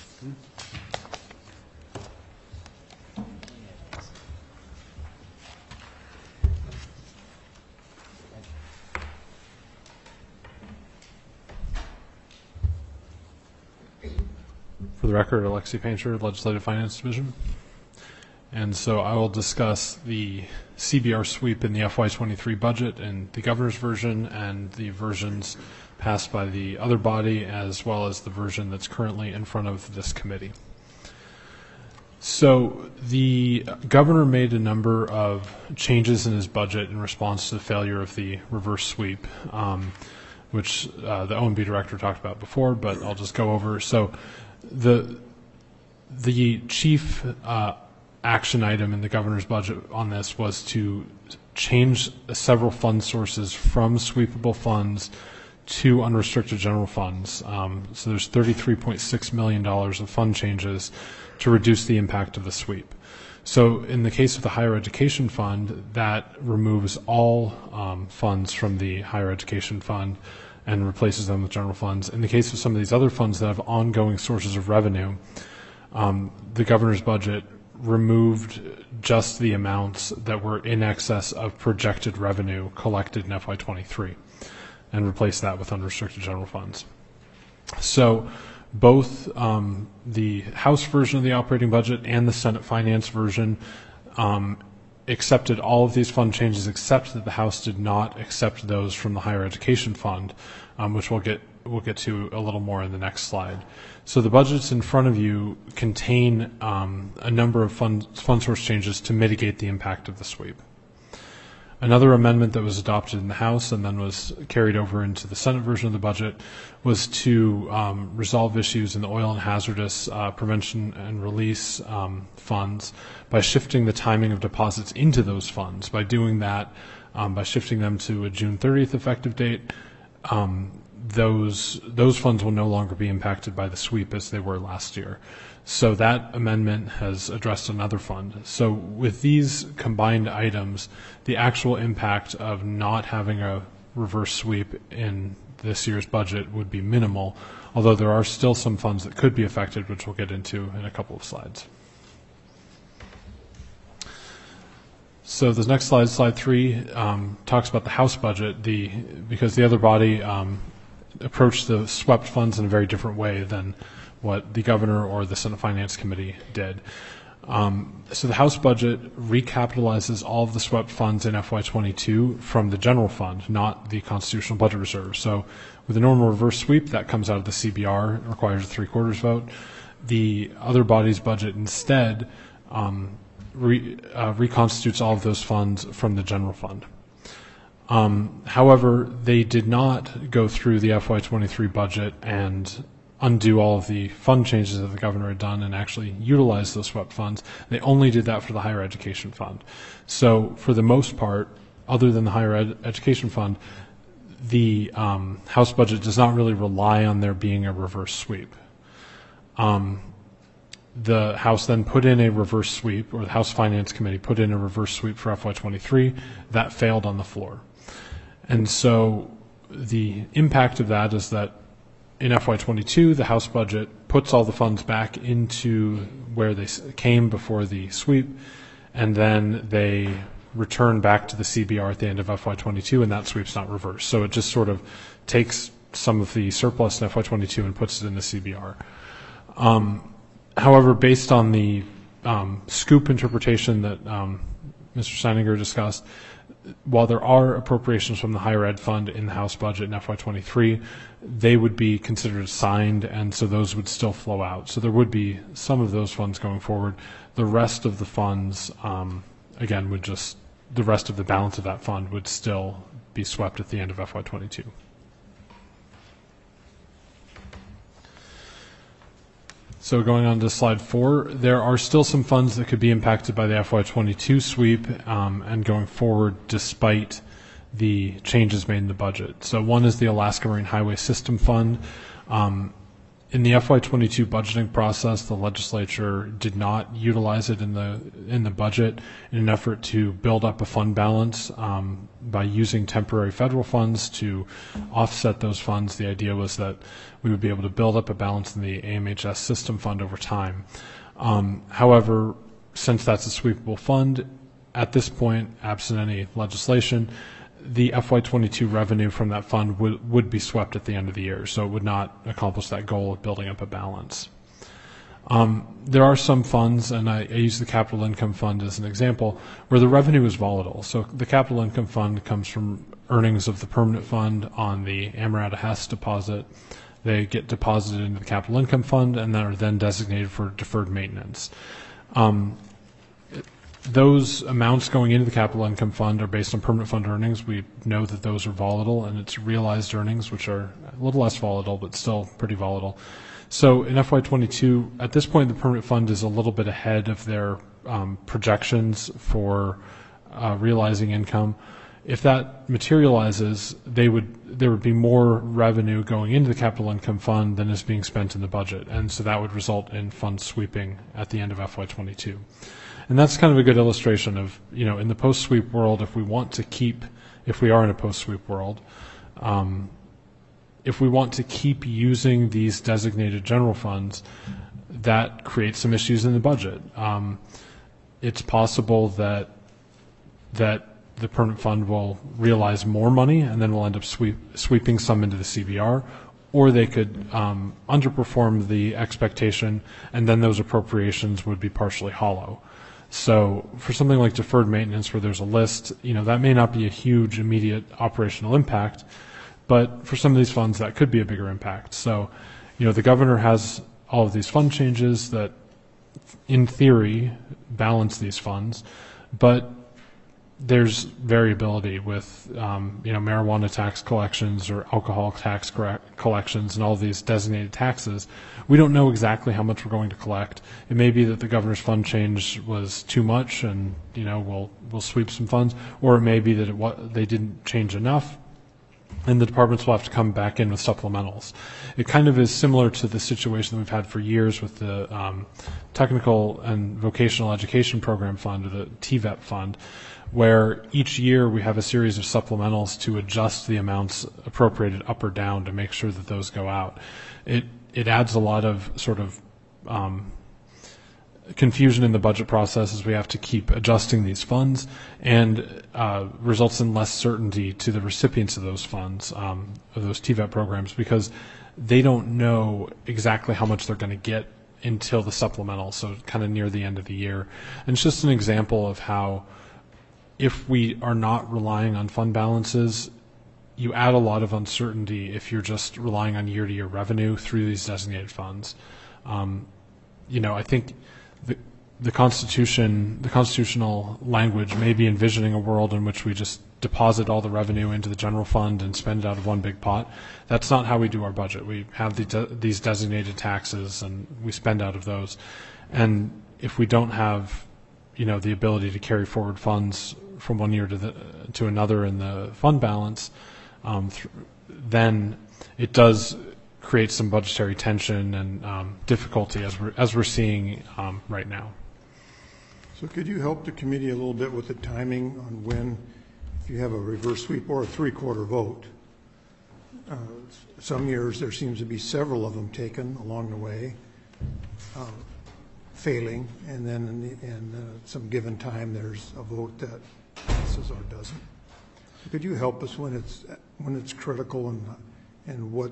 For the record, Alexi Painter, Legislative Finance Division. And so I will discuss the CBR sweep in the FY23 budget and the governor's version and the versions passed by the other body, as well as the version that's currently in front of this committee. So the governor made a number of changes in his budget in response to the failure of the reverse sweep, which the OMB director talked about before, but I'll just go over. So the chief action item in the governor's budget on this was to change several fund sources from sweepable funds to unrestricted general funds. So there's $33.6 million of fund changes to reduce the impact of the sweep. So in the case of the higher education fund, that removes all funds from the higher education fund and replaces them with general funds. In the case of some of these other funds that have ongoing sources of revenue, the governor's budget removed just the amounts that were in excess of projected revenue collected in FY23 and replaced that with unrestricted general funds. So both the House version of the operating budget and the Senate finance version accepted all of these fund changes, except that the House did not accept those from the higher education fund, which we'll get to a little more in the next slide. So the budgets in front of you contain a number of fund source changes to mitigate the impact of the sweep. Another amendment that was adopted in the House and then was carried over into the Senate version of the budget was to resolve issues in the oil and hazardous prevention and release funds by shifting the timing of deposits into those funds. By doing that, by shifting them to a June 30th effective date, those funds will no longer be impacted by the sweep as they were last year. So that amendment has addressed another fund. So with these combined items, the actual impact of not having a reverse sweep in this year's budget would be minimal, although there are still some funds that could be affected, which we'll get into in a couple of slides. So this next slide, slide 3, talks about the House budget, because the other body approached the swept funds in a very different way than what the governor or the Senate Finance Committee did. So the House budget recapitalizes all of the swept funds in FY22 from the general fund, not the constitutional budget reserve. So with a normal reverse sweep, that comes out of the CBR, it requires a 3/4 vote. The other body's budget instead reconstitutes all of those funds from the general fund. However, they did not go through the FY23 budget and undo all of the fund changes that the governor had done and actually utilize those swept funds. They only did that for the higher education fund. So for the most part, other than the higher education fund, the House budget does not really rely on there being a reverse sweep. The House then put in a reverse sweep, or the House Finance Committee put in a reverse sweep for FY23. That failed on the floor. And so the impact of that is that in FY22, the House budget puts all the funds back into where they came before the sweep, and then they return back to the CBR at the end of FY22, and that sweep's not reversed. So it just sort of takes some of the surplus in FY22 and puts it in the CBR. However, based on the scoop interpretation that Mr. Steininger discussed, while there are appropriations from the higher ed fund in the House budget in FY23, they would be considered assigned, and so those would still flow out. So there would be some of those funds going forward. The rest of the funds, again, would just, the rest of the balance of that fund would still be swept at the end of FY22. So going on to slide 4, there are still some funds that could be impacted by the FY22 sweep and going forward despite the changes made in the budget. So one is the Alaska Marine Highway System Fund. In the FY22 budgeting process, the legislature did not utilize it in the budget in an effort to build up a fund balance by using temporary federal funds to offset those funds. The idea was that we would be able to build up a balance in the AMHS system fund over time. However, since that's a sweepable fund, at this point, absent any legislation, the FY22 revenue from that fund would be swept at the end of the year, so it would not accomplish that goal of building up a balance. There are some funds, and I use the Capital Income Fund as an example, where the revenue is volatile. So the Capital Income Fund comes from earnings of the permanent fund on the Amerada Hess deposit. They get deposited into the Capital Income Fund and are then designated for deferred maintenance. Those amounts going into the Capital Income Fund are based on permanent fund earnings. We know that those are volatile, and it's realized earnings, which are a little less volatile, but still pretty volatile. So in FY22, at this point, the permanent fund is a little bit ahead of their projections for realizing income. If that materializes, there would be more revenue going into the Capital Income Fund than is being spent in the budget, and so that would result in fund sweeping at the end of FY22. And that's kind of a good illustration of, in the post-sweep world, if we are in a post-sweep world, if we want to keep using these designated general funds, that creates some issues in the budget. It's possible that the permanent fund will realize more money and then we'll end up sweeping some into the CBR, or they could underperform the expectation and then those appropriations would be partially hollow. So for something like deferred maintenance where there's a list, that may not be a huge immediate operational impact, but for some of these funds that could be a bigger impact. So, the governor has all of these fund changes that in theory balance these funds, but there's variability with marijuana tax collections or alcohol tax collections and all these designated taxes. We don't know exactly how much we're going to collect. It may be that the governor's fund change was too much and we'll sweep some funds, or it may be that they didn't change enough and the departments will have to come back in with supplementals. It kind of is similar to the situation that we've had for years with the Technical and Vocational Education Program Fund, or the TVEP fund, where each year we have a series of supplementals to adjust the amounts appropriated up or down to make sure that those go out. It adds a lot of sort of confusion in the budget process as we have to keep adjusting these funds, and results in less certainty to the recipients of those funds, of those TVEP programs, because they don't know exactly how much they're going to get until the supplemental, so kind of near the end of the year. And it's just an example of how, if we are not relying on fund balances, you add a lot of uncertainty if you're just relying on year-to-year revenue through these designated funds. I think the constitutional language may be envisioning a world in which we just deposit all the revenue into the general fund and spend it out of one big pot. That's not how we do our budget. We have these designated taxes, and we spend out of those. And if we don't have, the ability to carry forward funds from one year to another in the fund balance, then it does create some budgetary tension and difficulty as we're seeing right now. So could you help the committee a little bit with the timing on when, if you have a reverse sweep or a three-quarter vote? Some years there seems to be several of them taken along the way, failing, and then in some given time there's a vote that passes or doesn't. Could you help us when it's critical and what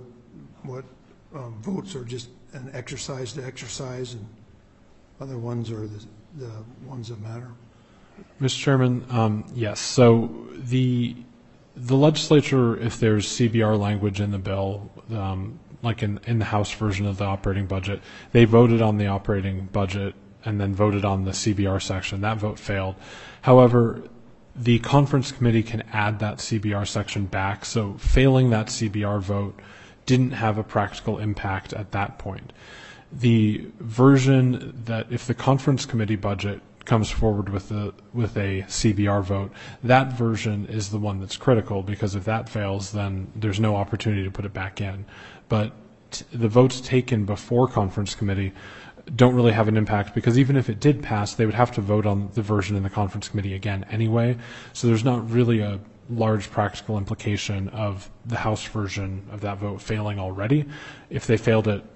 votes are just an exercise to exercise and other ones are the ones that matter? Mr. Chairman, yes. So the legislature, if there's CBR language in the bill, like in the House version of the operating budget, they voted on the operating budget and then voted on the CBR section. That vote failed. However, the conference committee can add that CBR section back. So failing that CBR vote didn't have a practical impact at that point. The version that if the conference committee budget comes forward with a CBR vote, that version is the one that's critical, because if that fails, then there's no opportunity to put it back in. But the votes taken before conference committee don't really have an impact, because even if it did pass, they would have to vote on the version in the conference committee again anyway. So there's not really a large practical implication of the House version of that vote failing already. If they failed it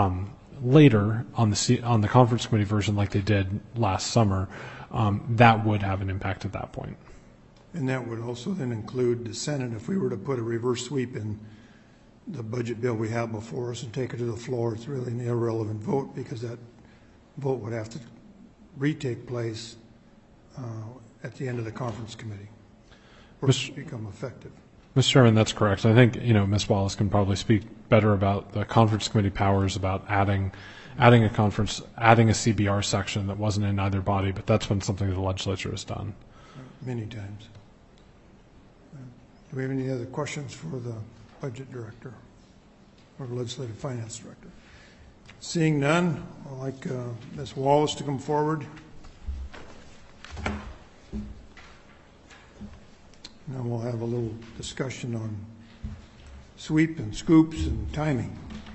later on the conference committee version, like they did last summer, that would have an impact at that point. And that would also then include the Senate. If we were to put a reverse sweep in the budget bill we have before us and take it to the floor, it's really an irrelevant vote, because that vote would have to retake place at the end of the conference committee or become effective. Mr. Chairman, that's correct. I think Ms. Wallace can probably speak better about the conference committee powers, about adding a CBR section that wasn't in either body, but that's been something the legislature has done many times. Do we have any other questions for the budget director or legislative finance director? Seeing none, I'd like Ms. Wallace to come forward. Now we'll have a little discussion on sweep and scoops and timing.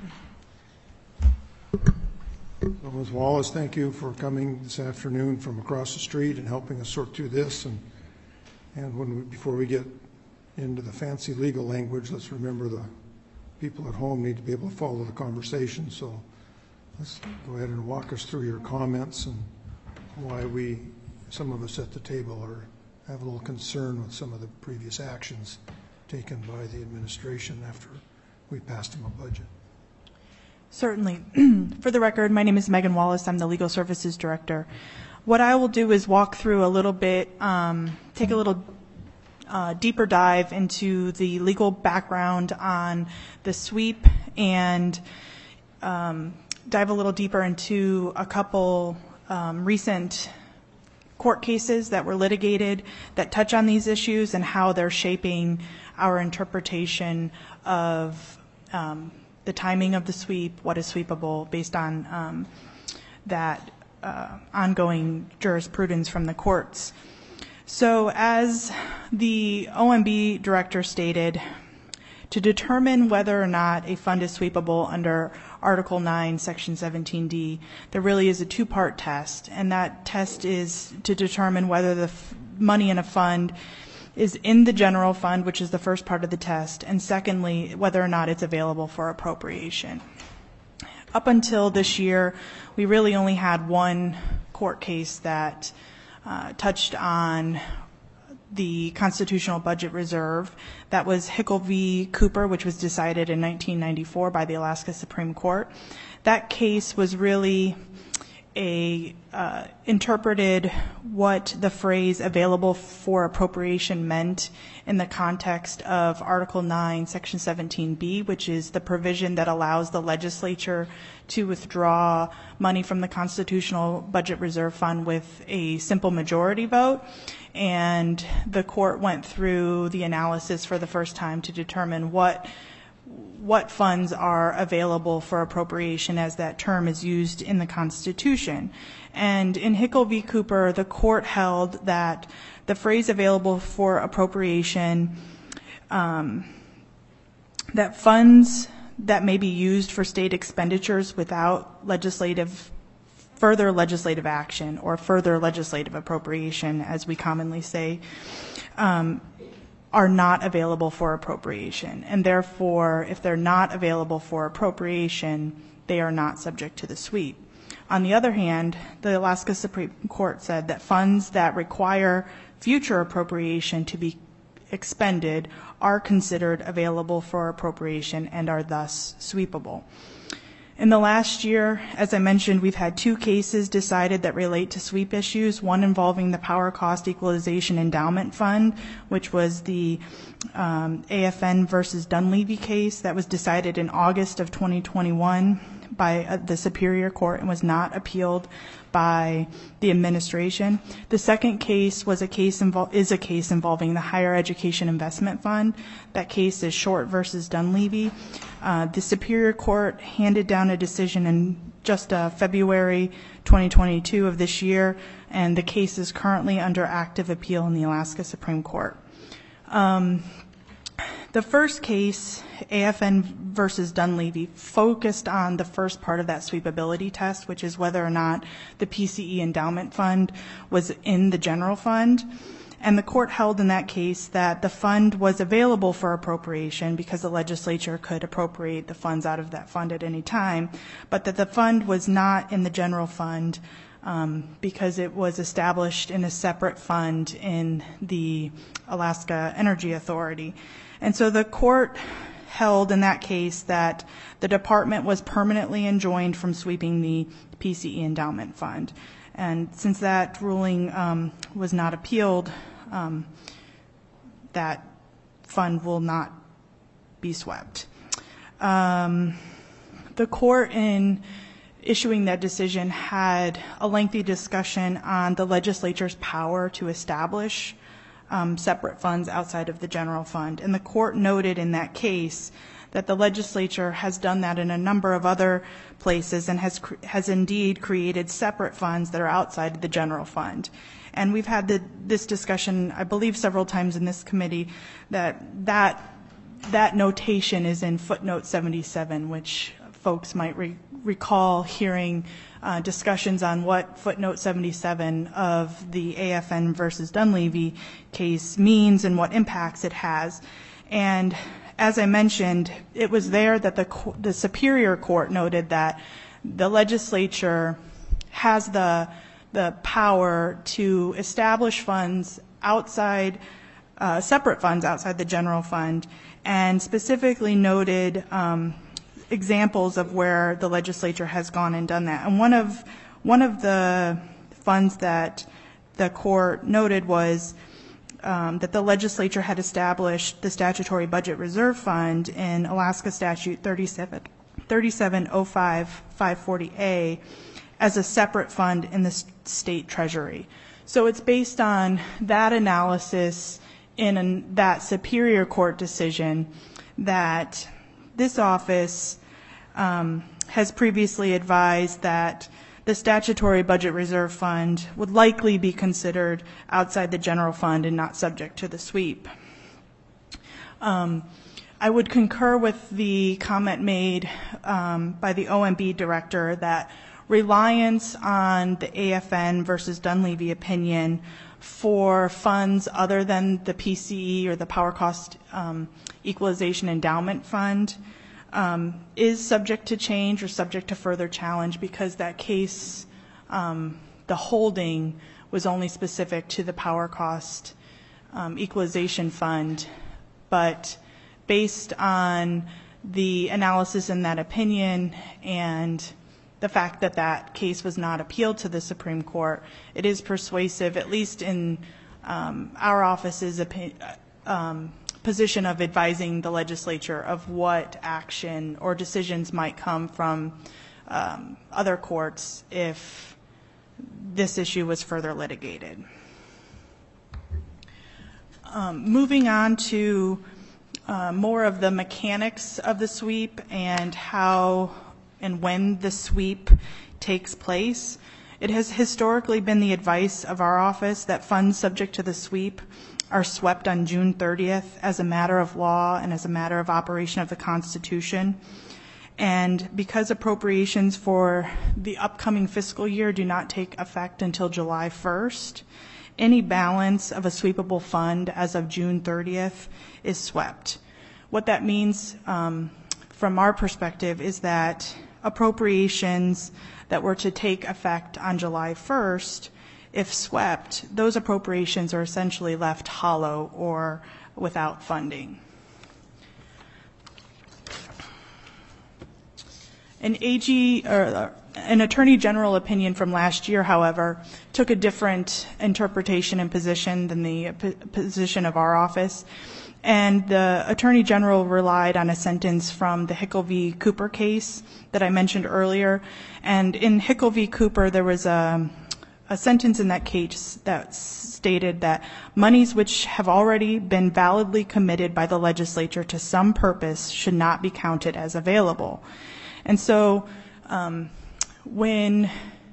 So Ms. Wallace, thank you for coming this afternoon from across the street and helping us sort through this. And before we get into the fancy legal language, let's remember the people at home need to be able to follow the conversation. So let's go ahead and walk us through your comments and why some of us at the table have a little concern with some of the previous actions taken by the administration after we passed them a budget. Certainly. For the record, my name is Megan Wallace. I'm the Legal Services Director. What I will do is walk through a little bit, take a little deeper dive into the legal background on the sweep, and dive a little deeper into a couple recent court cases that were litigated that touch on these issues and how they're shaping our interpretation of the timing of the sweep, what is sweepable, based on that ongoing jurisprudence from the courts. So as the OMB director stated, to determine whether or not a fund is sweepable under Article 9, Section 17D, there really is a two-part test, and that test is to determine whether the money in a fund is in the general fund, which is the first part of the test, and secondly, whether or not it's available for appropriation. Up until this year, we really only had one court case that touched on the Constitutional Budget Reserve. That was Hickel v. Cooper, which was decided in 1994 by the Alaska Supreme Court. That case was really interpreted what the phrase available for appropriation meant in the context of Article 9, Section 17B, which is the provision that allows the legislature to withdraw money from the Constitutional Budget Reserve Fund with a simple majority vote. And the court went through the analysis for the first time to determine what funds are available for appropriation as that term is used in the Constitution. And in Hickel v. Cooper, the court held that the phrase available for appropriation, that funds that may be used for state expenditures without further legislative action or further legislative appropriation, as we commonly say, are not available for appropriation. And therefore, if they're not available for appropriation, they are not subject to the sweep. On the other hand, the Alaska Supreme Court said that funds that require future appropriation to be expended are considered available for appropriation and are thus sweepable. In the last year, as I mentioned, we've had 2 cases decided that relate to sweep issues, one involving the Power Cost Equalization Endowment Fund, which was the AFN versus Dunleavy case that was decided in August of 2021 by the Superior Court and was not appealed by the administration. The second case is a case involving the Higher Education Investment Fund. That case is Short versus Dunleavy. The Superior Court handed down a decision in just February 2022 of this year, and the case is currently under active appeal in the Alaska Supreme Court. The first case, AFN versus Dunleavy, focused on the first part of that sweepability test, which is whether or not the PCE endowment fund was in the general fund. And the court held in that case that the fund was available for appropriation because the legislature could appropriate the funds out of that fund at any time, but that the fund was not in the general fund because it was established in a separate fund in the Alaska Energy Authority. And so the court held in that case that the department was permanently enjoined from sweeping the PCE endowment fund. And since that ruling was not appealed, that fund will not be swept. The court, in issuing that decision, had a lengthy discussion on the legislature's power to establish separate funds outside of the general fund. And the court noted in that case that the legislature has done that in a number of other places and has indeed created separate funds that are outside the general fund. And we've had this discussion, I believe, several times in this committee, that notation is in footnote 77, which folks might recall hearing discussions on what footnote 77 of the AFN versus Dunleavy case means and what impacts it has. And as I mentioned, it was there that the Superior Court noted that the legislature has the power to establish funds outside, separate funds outside the general fund, and specifically noted examples of where the legislature has gone and done that. And one of the funds that the court noted was that the legislature had established the Statutory Budget Reserve Fund in Alaska Statute 3705-540A as a separate fund in the state treasury. So it's based on that analysis in that Superior Court decision that this office has previously advised that the Statutory Budget Reserve Fund would likely be considered outside the general fund and not subject to the sweep. I would concur with the comment made by the OMB director that reliance on the AFN versus Dunleavy opinion for funds other than the PCE or the Power Cost Equalization Endowment Fund is subject to change or subject to further challenge, because that case, the holding was only specific to the Power Cost Equalization Fund. But based on the analysis in that opinion and the fact that that case was not appealed to the Supreme Court, it is persuasive, at least in our office's position of advising the legislature of what action or decisions might come from other courts if this issue was further litigated. Moving on to more of the mechanics of the sweep and how and when the sweep takes place. It has historically been the advice of our office that funds subject to the sweep are swept on June 30th as a matter of law and as a matter of operation of the Constitution. And because appropriations for the upcoming fiscal year do not take effect until July 1st, any balance of a sweepable fund as of June 30th is swept. What that means from our perspective is that appropriations that were to take effect on July 1st, if swept, those appropriations are essentially left hollow or without funding. An Attorney General opinion from last year, however, took a different interpretation and position than the position of our office. And the Attorney General relied on a sentence from the Hickel v. Cooper case that I mentioned earlier. And in Hickel v. Cooper, there was a sentence in that case that stated that monies which have already been validly committed by the legislature to some purpose should not be counted as available. And so when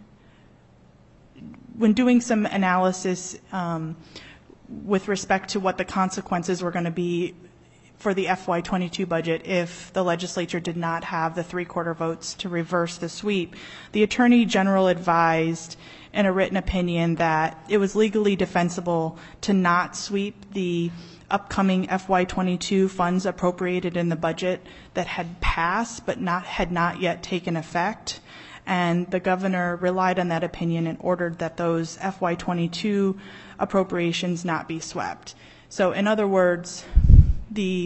doing some analysis with respect to what the consequences were going to be for the FY22 budget if the legislature did not have the 3/4 votes to reverse the sweep, the Attorney General advised in a written opinion that it was legally defensible to not sweep the upcoming FY22 funds appropriated in the budget that had passed but had not yet taken effect. And the governor relied on that opinion and ordered that those FY22 appropriations not be swept. So in other words, the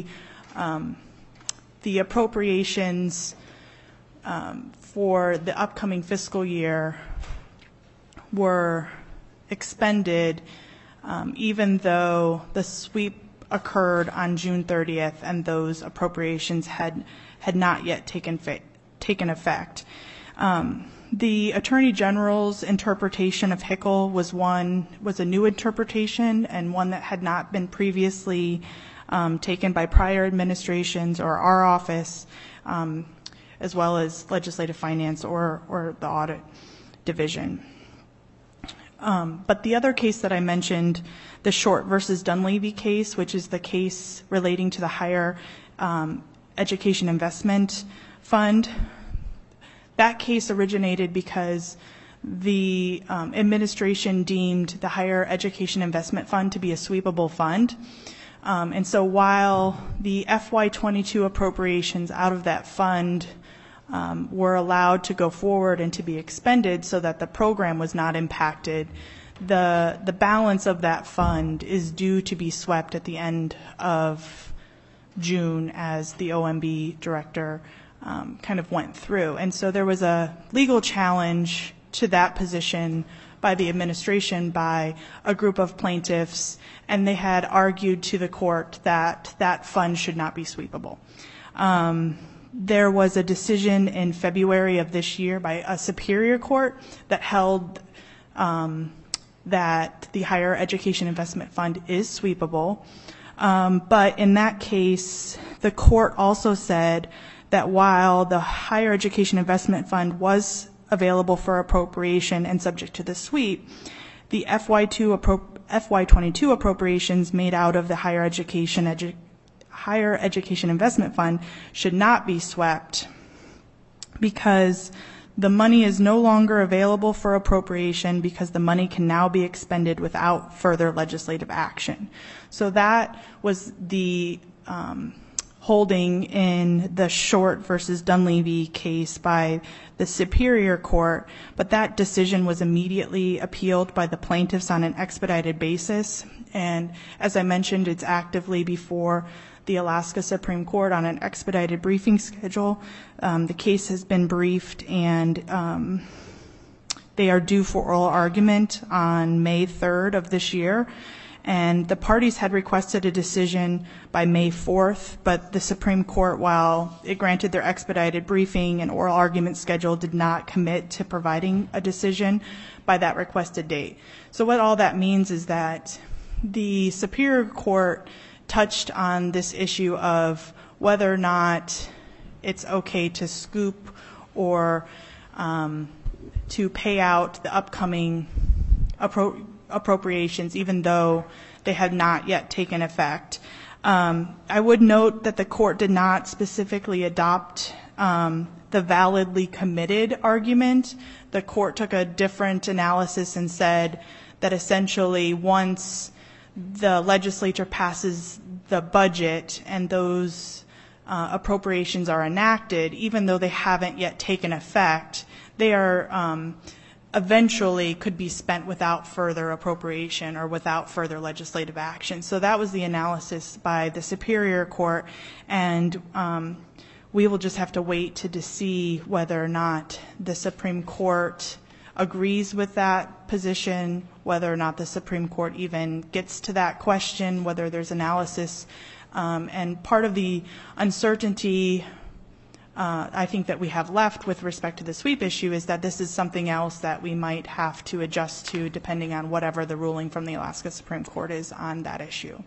appropriations for the upcoming fiscal year were expended even though the sweep occurred on June 30th and those appropriations had not yet taken effect. The Attorney General's interpretation of Hickel was a new interpretation and one that had not been previously taken by prior administrations or our office, as well as legislative finance or the audit division. But the other case that I mentioned, the Short versus Dunleavy case, which is the case relating to the Higher Education Investment Fund, that case originated because the administration deemed the Higher Education Investment Fund to be a sweepable fund. And so while the FY22 appropriations out of that fund were allowed to go forward and to be expended so that the program was not impacted, the balance of that fund is due to be swept at the end of June as the OMB director kind of went through. And so there was a legal challenge to that position by the administration, by a group of plaintiffs, and they had argued to the court that that fund should not be sweepable. There was a decision in February of this year by a superior court that held that the Higher Education Investment Fund is sweepable. But in that case, the court also said that while the Higher Education Investment Fund was available for appropriation and subject to the sweep, the FY22 appropriations made out of the Higher Education Investment Fund should not be swept because the money is no longer available for appropriation because the money can now be expended without further legislative action. So that was the holding in the Short versus Dunleavy case by the Superior Court, but that decision was immediately appealed by the plaintiffs on an expedited basis. And as I mentioned, it's actively before the Alaska Supreme Court on an expedited briefing schedule. The case has been briefed, and they are due for oral argument on May 3rd of this year. And the parties had requested a decision by May 4th, but the Supreme Court, while it granted their expedited briefing and oral argument schedule, did not commit to providing a decision by that requested date. So what all that means is that the Superior Court touched on this issue of whether or not it's okay to scoop or to pay out the upcoming appropriations, even though they had not yet taken effect. I would note that the court did not specifically adopt the validly committed argument. The court took a different analysis and said that essentially once the legislature passes the budget and those appropriations are enacted, even though they haven't yet taken effect, they are eventually could be spent without further appropriation or without further legislative action. So that was the analysis by the Superior Court, and we will just have to wait to see whether or not the Supreme Court agrees with that position, whether or not the Supreme Court even gets to that question, whether there's analysis. And part of the uncertainty I think that we have left with respect to the sweep issue is that this is something else that we might have to adjust to depending on whatever the ruling from the Alaska Supreme Court is on that issue.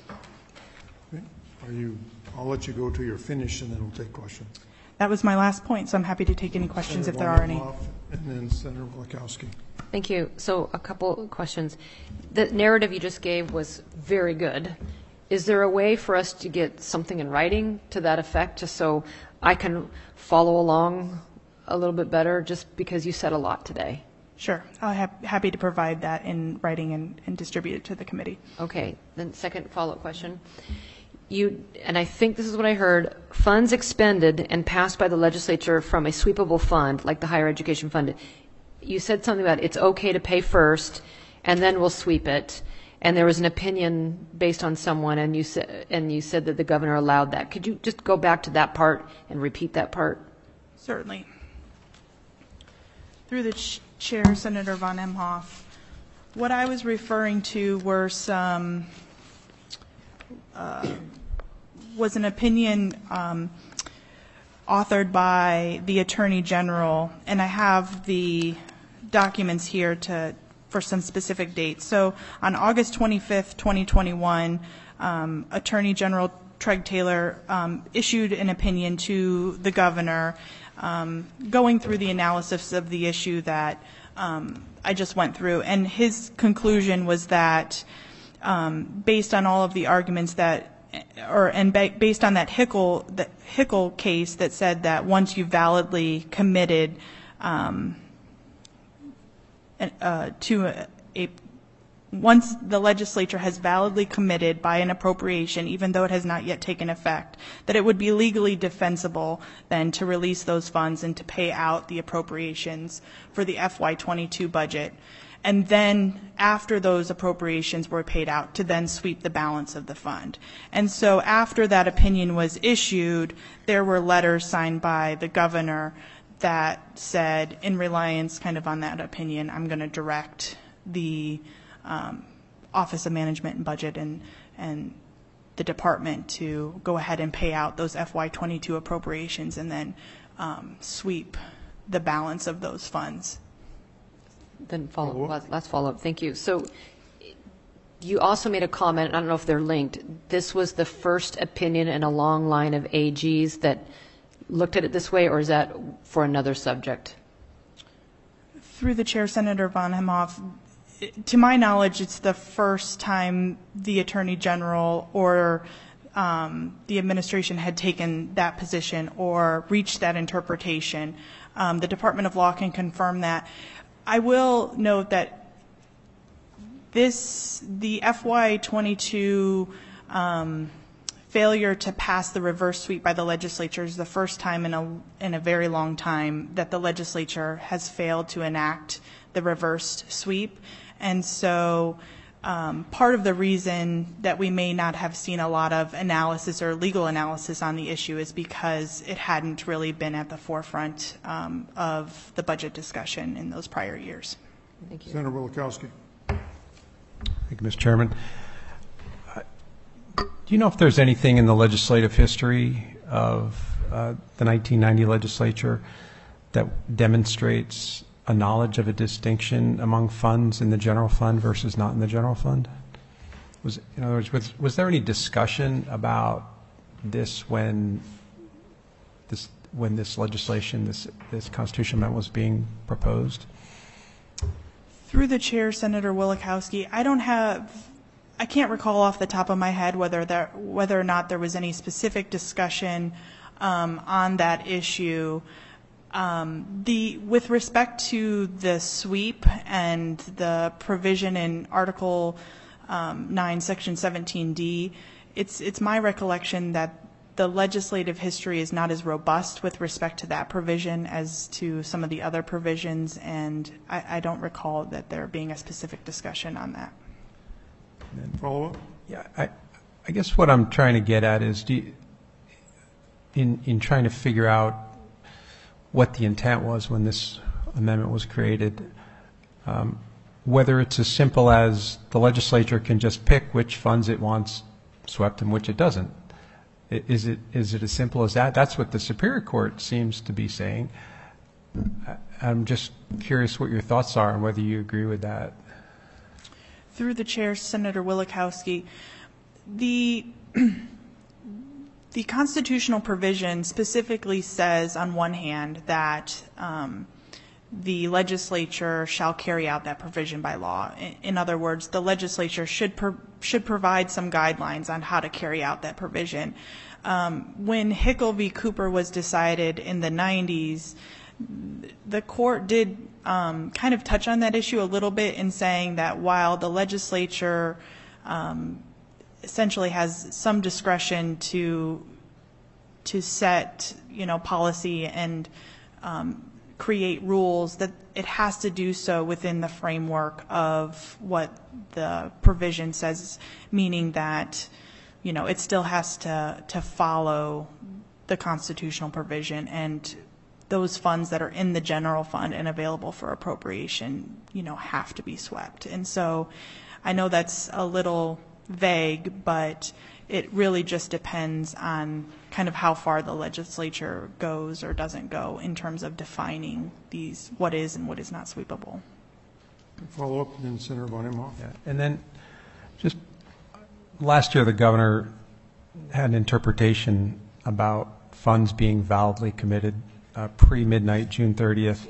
I'll let you go to your finish and then we'll take questions. That was my last point, so I'm happy to take any questions if there are any. And then Senator Wachowski. Thank you. So a couple of questions. The narrative you just gave was very good. Is there a way for us to get something in writing to that effect, just so I can follow along a little bit better, just because you said a lot today? Sure. I'll happy to provide that in writing and distribute it to the committee. Okay. Then second follow-up question. And I think this is what I heard, funds expended and passed by the legislature from a sweepable fund, like the higher education fund. You said something about it's okay to pay first, and then we'll sweep it. And there was an opinion based on someone, and you said that the governor allowed that. Could you just go back to that part and repeat that part? Certainly. Through the chair, Senator von Emhoff, what I was referring to were some was an opinion authored by the Attorney General, and I have the documents here for some specific dates. So on August 25th, 2021, Attorney General Treg Taylor issued an opinion to the governor going through the analysis of the issue that I just went through. And his conclusion was that based on all of the arguments based on that Hickel case that said that once you validly committed once the legislature has validly committed by an appropriation, even though it has not yet taken effect, that it would be legally defensible then to release those funds and to pay out the appropriations for the FY22 budget. And then after those appropriations were paid out, to then sweep the balance of the fund. And so after that opinion was issued, there were letters signed by the governor that said, in reliance kind of on that opinion, I'm going to direct the Office of Management and Budget and the department to go ahead and pay out those FY22 appropriations and then sweep the balance of those funds. Then last follow-up. Thank you. So you also made a comment, I don't know if they're linked, this was the first opinion in a long line of AGs that looked at it this way, or is that for another subject? Through the chair, Senator von Emhoff, to my knowledge, it's the first time the Attorney General or the administration had taken that position or reached that interpretation. The Department of Law can confirm that. I will note that the FY22 failure to pass the reverse sweep by the legislature is the first time in a very long time that the legislature has failed to enact the reversed sweep. And so part of the reason that we may not have seen a lot of analysis or legal analysis on the issue is because it hadn't really been at the forefront of the budget discussion in those prior years. Thank you. Senator Wilakowski. Thank you, Mr. Chairman. Do you know if there's anything in the legislative history of the 1990 legislature that demonstrates a knowledge of a distinction among funds in the general fund versus not in the general fund? In other words, was there any discussion about this when this legislation, this constitutional amendment was being proposed? Through the chair, Senator Wilakowski, I can't recall off the top of my head whether or not there was any specific discussion on that issue. With respect to the sweep and the provision in Article 9, Section 17D, it's my recollection that the legislative history is not as robust with respect to that provision as to some of the other provisions, and I don't recall that there being a specific discussion on that. Follow-up? Yeah, I guess what I'm trying to get at is, in trying to figure out what the intent was when this amendment was created, whether it's as simple as the legislature can just pick which funds it wants swept and which it doesn't. Is it as simple as that? That's what the Superior Court seems to be saying. I'm just curious what your thoughts are and whether you agree with that. Through the chair, Senator Wilakowski, the constitutional provision specifically says, on one hand, that the legislature shall carry out that provision by law. In other words, the legislature should provide some guidelines on how to carry out that provision. When Hickel v. Cooper was decided in the 90s, the court did kind of touch on that issue a little bit in saying that while the legislature essentially has some discretion to set, policy and create rules, that it has to do so within the framework of what the provision says, meaning that, it still has to follow the constitutional provision, and those funds that are in the general fund and available for appropriation, have to be swept. And so I know that's a little vague, but it really just depends on kind of how far the legislature goes or doesn't go in terms of defining what is and what is not sweepable. Follow up, and then Senator Von Imhoff. Yeah. And then just last year, the governor had an interpretation about funds being validly committed pre-midnight, June 30th,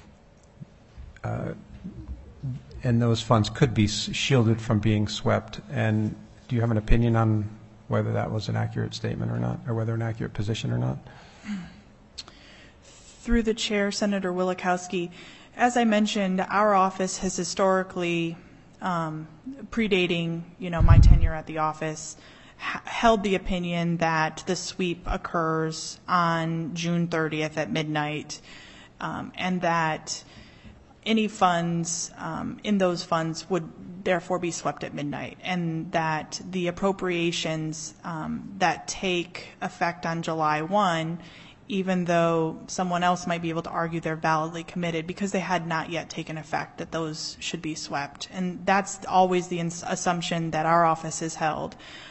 and those funds could be shielded from being swept. And do you have an opinion on whether that was an accurate statement or not, or whether an accurate position or not? Through the chair, Senator Wilakowski, as I mentioned, our office has historically, predating, my tenure at the office, held the opinion that the sweep occurs on June 30th at midnight, and that any funds in those funds would therefore be swept at midnight, and that the appropriations that take effect on July 1, even though someone else might be able to argue they're validly committed because they had not yet taken effect, that those should be swept. And that's always the assumption that our office has held.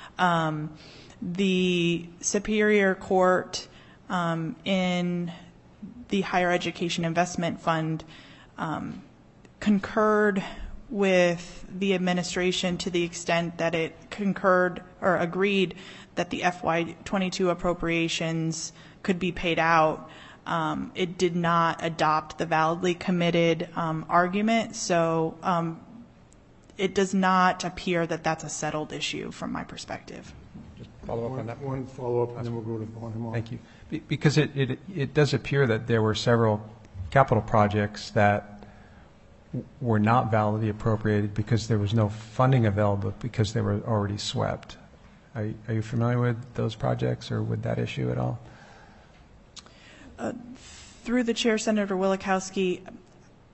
The Superior Court in the Higher Education Investment Fund concurred with the administration to the extent that it concurred or agreed that the FY22 appropriations could be paid out. It did not adopt the validly committed argument, so it does not appear that that's a settled issue from my perspective. Just follow up on that. One follow-up, and then we'll go to Von Imhoff. Thank you. Because it does appear that there were several capital projects that were not validly appropriated because there was no funding available because they were already swept. Are you familiar with those projects or with that issue at all? Through the chair, Senator Wilakowski,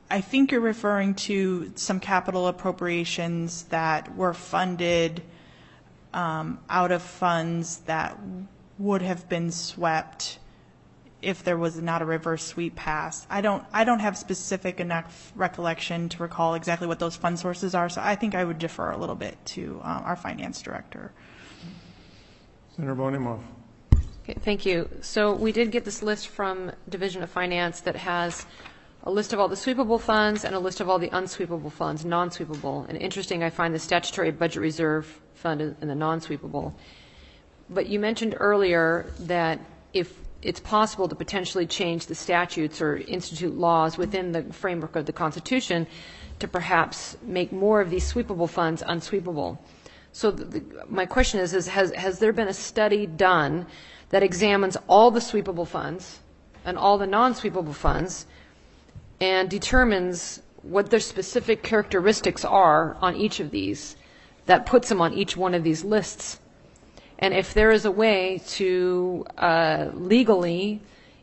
I think you're referring to some capital appropriations that were funded out of funds that would have been swept if there was not a reverse sweep passed. I don't have specific enough recollection to recall exactly what those fund sources are, so I think I would defer a little bit to our finance director. Senator Bonimoff. Okay, thank you. So we did get this list from Division of Finance that has a list of all the sweepable funds and a list of all the unsweepable funds, non-sweepable. And interesting, I find the statutory budget reserve fund in the non-sweepable. But you mentioned earlier that if it's possible to potentially change the statutes or institute laws within the framework of the Constitution to perhaps make more of these sweepable funds unsweepable. So my question is has there been a study done that examines all the sweepable funds and all the non-sweepable funds and determines what their specific characteristics are on each of these that puts them on each one of these lists? And if there is a way to legally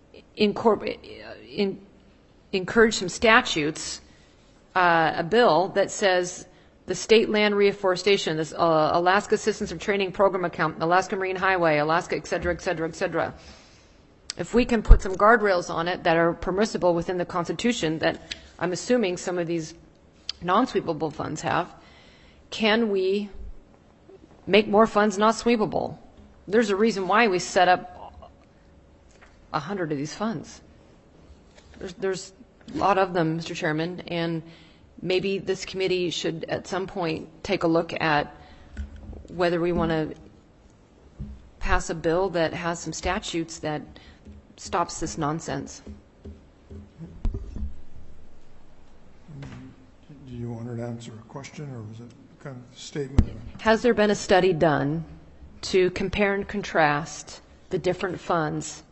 encourage some statutes, a bill that says the state land reforestation, this Alaska Assistance of Training Program account, Alaska Marine Highway, Alaska, et cetera, et cetera, et cetera. If we can put some guardrails on it that are permissible within the Constitution that I'm assuming some of these non-sweepable funds have, can we make more funds not sweepable? There's a reason why we set up 100 of these funds. There's a lot of them, Mr. Chairman, and maybe this committee should at some point take a look at whether we want to pass a bill that has some statutes that stops this nonsense. Do you want her to answer a question, or was it kind of a statement? Has there been a study done to compare and contrast the different funds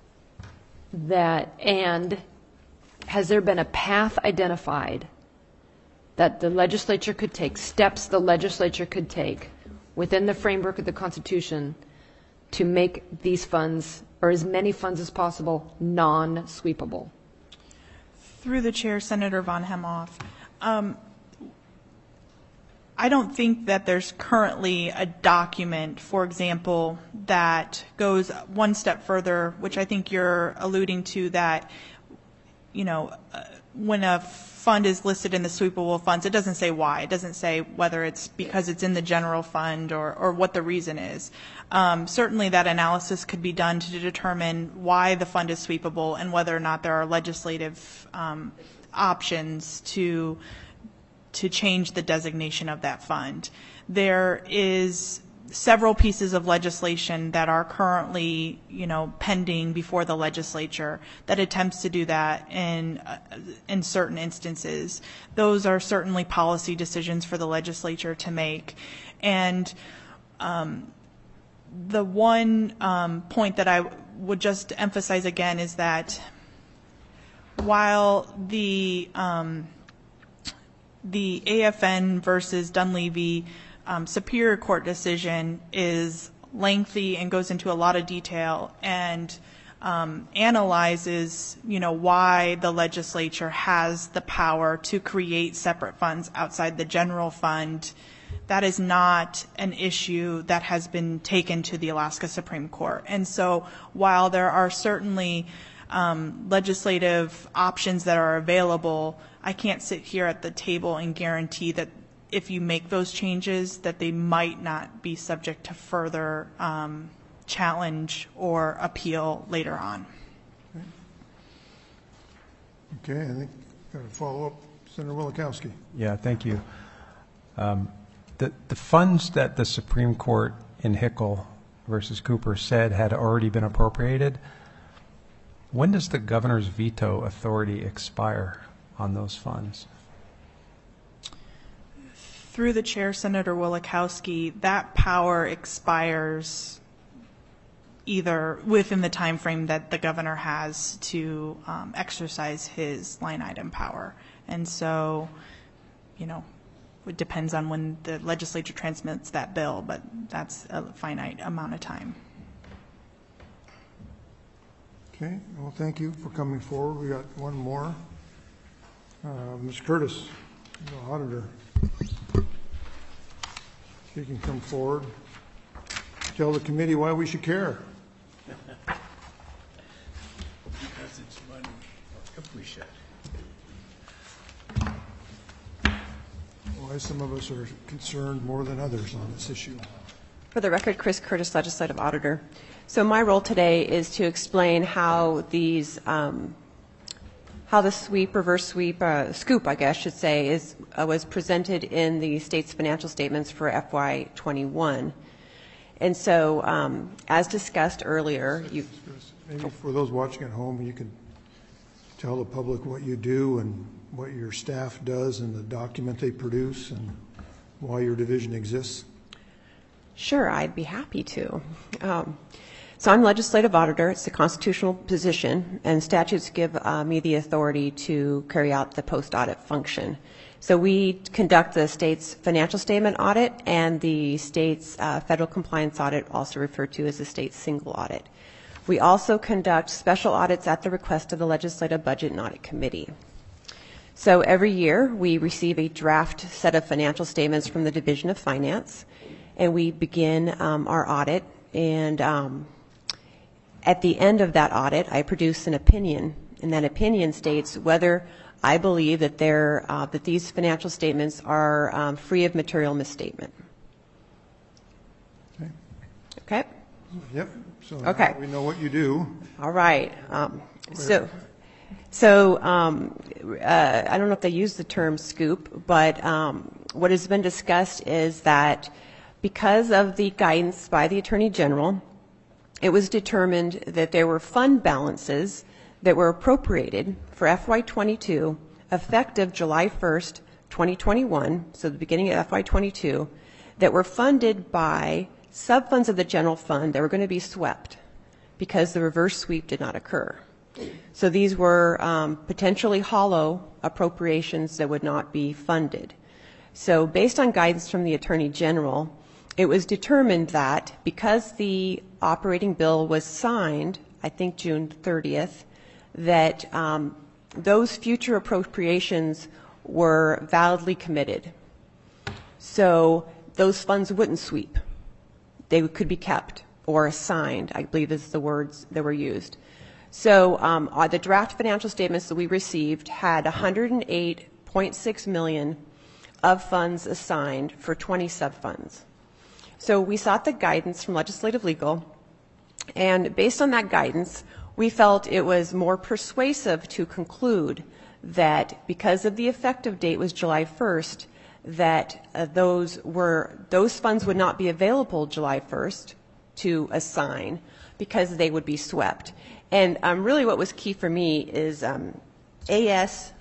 and has there been a path identified that the legislature could take, steps the legislature could take within the framework of the Constitution to make these funds, or as many funds as possible, non-sweepable? Through the chair, Senator Von Hemhoff. I don't think that there's currently a document, for example, that goes one step further, which I think you're alluding to, that, when a fund is listed in the sweepable funds, it doesn't say why. It doesn't say whether it's because it's in the general fund or what the reason is. Certainly that analysis could be done to determine why the fund is sweepable and whether or not there are legislative options to change the designation of that fund. There is several pieces of legislation that are currently, pending before the legislature that attempts to do that in certain instances. Those are certainly policy decisions for the legislature to make. And the one point that I would just emphasize again is that while the AFN versus Dunleavy Superior Court decision is lengthy and goes into a lot of detail and analyzes, why the legislature has the power to create separate funds outside the general fund, that is not an issue that has been taken to the Alaska Supreme Court. And so while there are certainly legislative options that are available, I can't sit here at the table and guarantee that if you make those changes that they might not be subject to further challenge or appeal later on. Okay, I think got a follow-up. Senator Wielechowski. Yeah, thank you. The funds that the Supreme Court in Hickel versus Cooper said had already been appropriated, when does the governor's veto authority expire on those funds? Through the chair, Senator Wielechowski, that power expires either within the time frame that the governor has to exercise his line item power. And so, it depends on when the legislature transmits that bill, but that's a finite amount of time. Okay, well, thank you for coming forward. We got one more. Ms. Curtis, the auditor. She can come forward, tell the committee why we should care. Because it's money. If we should. Why some of us are concerned more than others on this issue. For the record, Chris Curtis, Legislative Auditor. So my role today is to explain how these, how the sweep, reverse sweep, scoop, I guess, should say, was presented in the state's financial statements for FY21. And so, as discussed earlier, maybe for those watching at home, you can tell the public what you do and what your staff does and the document they produce and why your division exists. Sure, I'd be happy to. So I'm legislative auditor. It's a constitutional position, and statutes give me the authority to carry out the post-audit function. So we conduct the state's financial statement audit and the state's federal compliance audit, also referred to as the state's single audit. We also conduct special audits at the request of the Legislative Budget and Audit Committee. So every year we receive a draft set of financial statements from the Division of Finance, and we begin our audit, and at the end of that audit, I produce an opinion, and that opinion states whether I believe that that these financial statements are free of material misstatement. Okay? Yep. So okay. We know what you do. All right. So I don't know if they use the term scoop, but what has been discussed is that because of the guidance by the Attorney General, it was determined that there were fund balances that were appropriated for FY22 effective July 1st, 2021, so the beginning of FY22, that were funded by subfunds of the general fund that were going to be swept because the reverse sweep did not occur. So these were potentially hollow appropriations that would not be funded. So based on guidance from the Attorney General, it was determined that because the operating bill was signed, I think June 30th, that those future appropriations were validly committed. So those funds wouldn't sweep. They could be kept or assigned, I believe is the words that were used. So the draft financial statements that we received had $108.6 million of funds assigned for 20 subfunds. So we sought the guidance from Legislative Legal, and based on that guidance, we felt it was more persuasive to conclude that because of the effective date was July 1st, that those funds would not be available July 1st to assign because they would be swept. And really what was key for me is AS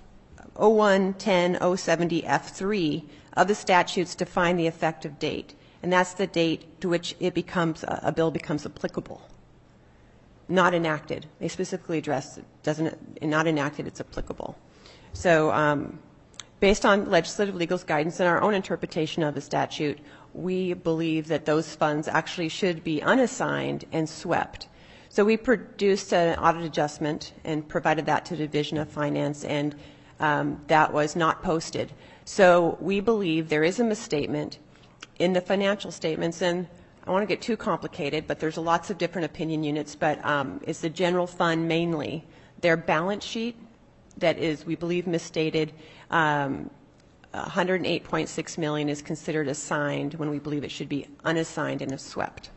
0110-070 F3 of the statutes define the effective date. And that's the date to which it becomes a bill becomes applicable, not enacted. They specifically address it. Not enacted, it's applicable. So based on Legislative Legal's guidance and our own interpretation of the statute, we believe that those funds actually should be unassigned and swept. So we produced an audit adjustment and provided that to the Division of Finance, and that was not posted. So we believe there is a misstatement in the financial statements, and I don't want to get too complicated, but there's lots of different opinion units, but it's the general fund mainly. Their balance sheet that is, we believe, misstated, $108.6 million is considered assigned when we believe it should be unassigned and swept.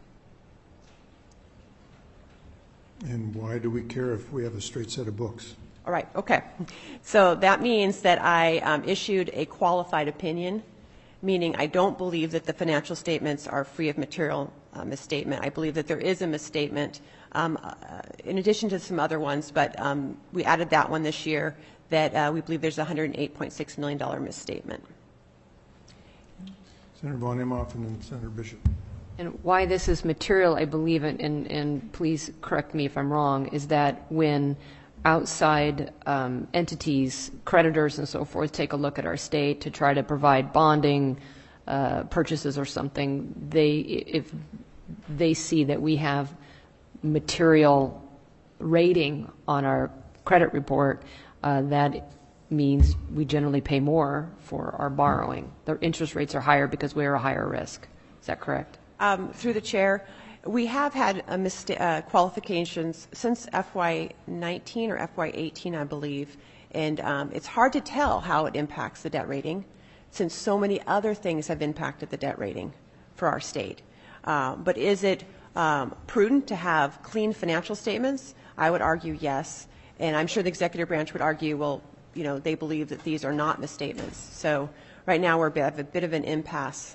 And why do we care if we have a straight set of books? All right, okay. So that means that I issued a qualified opinion, meaning I don't believe that the financial statements are free of material misstatement. I believe that there is a misstatement in addition to some other ones, but we added that one this year, that we believe there's a $108.6 million misstatement. Senator Von Imhoff and then Senator Bishop. And why this is material, I believe, and please correct me if I'm wrong, is that when outside entities, creditors and so forth, take a look at our state to try to provide bonding purchases or something, if they see that we have material rating on our credit report, that means we generally pay more for our borrowing. The interest rates are higher because we are a higher risk. Is that correct? Through the chair, we have had qualifications since FY19 or FY18, I believe, and it's hard to tell how it impacts the debt rating since so many other things have impacted the debt rating for our state. But is it prudent to have clean financial statements? I would argue yes, and I'm sure the executive branch would argue, well, you know, they believe that these are not misstatements. So right now we're at a bit of an impasse.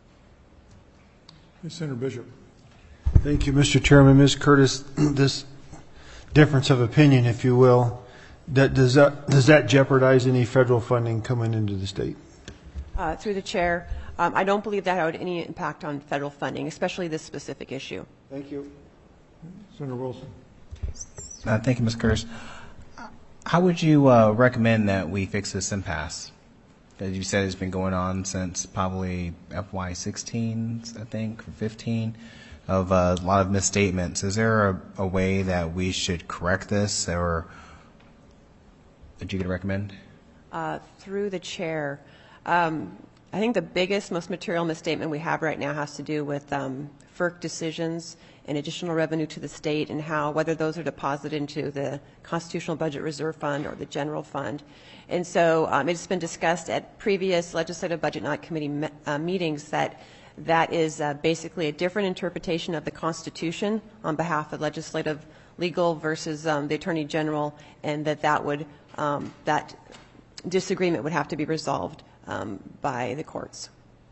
Senator Bishop. Thank you, Mr. Chairman. Ms. Curtis, this difference of opinion, if you will, does that jeopardize any federal funding coming into the state? Through the chair, I don't believe that had any impact on federal funding, especially this specific issue. Thank you. Senator Wilson. Thank you, Ms. Curtis. How would you recommend that we fix this impasse? As you said, it's been going on since probably FY16, I think, or 15, of a lot of misstatements. Is there a way that we should correct this, or that you could recommend? Through the chair, I think the biggest, most material misstatement we have right now has to do with FERC decisions and additional revenue to the state, and how whether those are deposited into the Constitutional Budget Reserve Fund or the general fund. And so it's been discussed at previous Legislative Budget Night Committee meetings that is basically a different interpretation of the Constitution on behalf of legislative legal versus the Attorney General, and that disagreement would have to be resolved by the courts.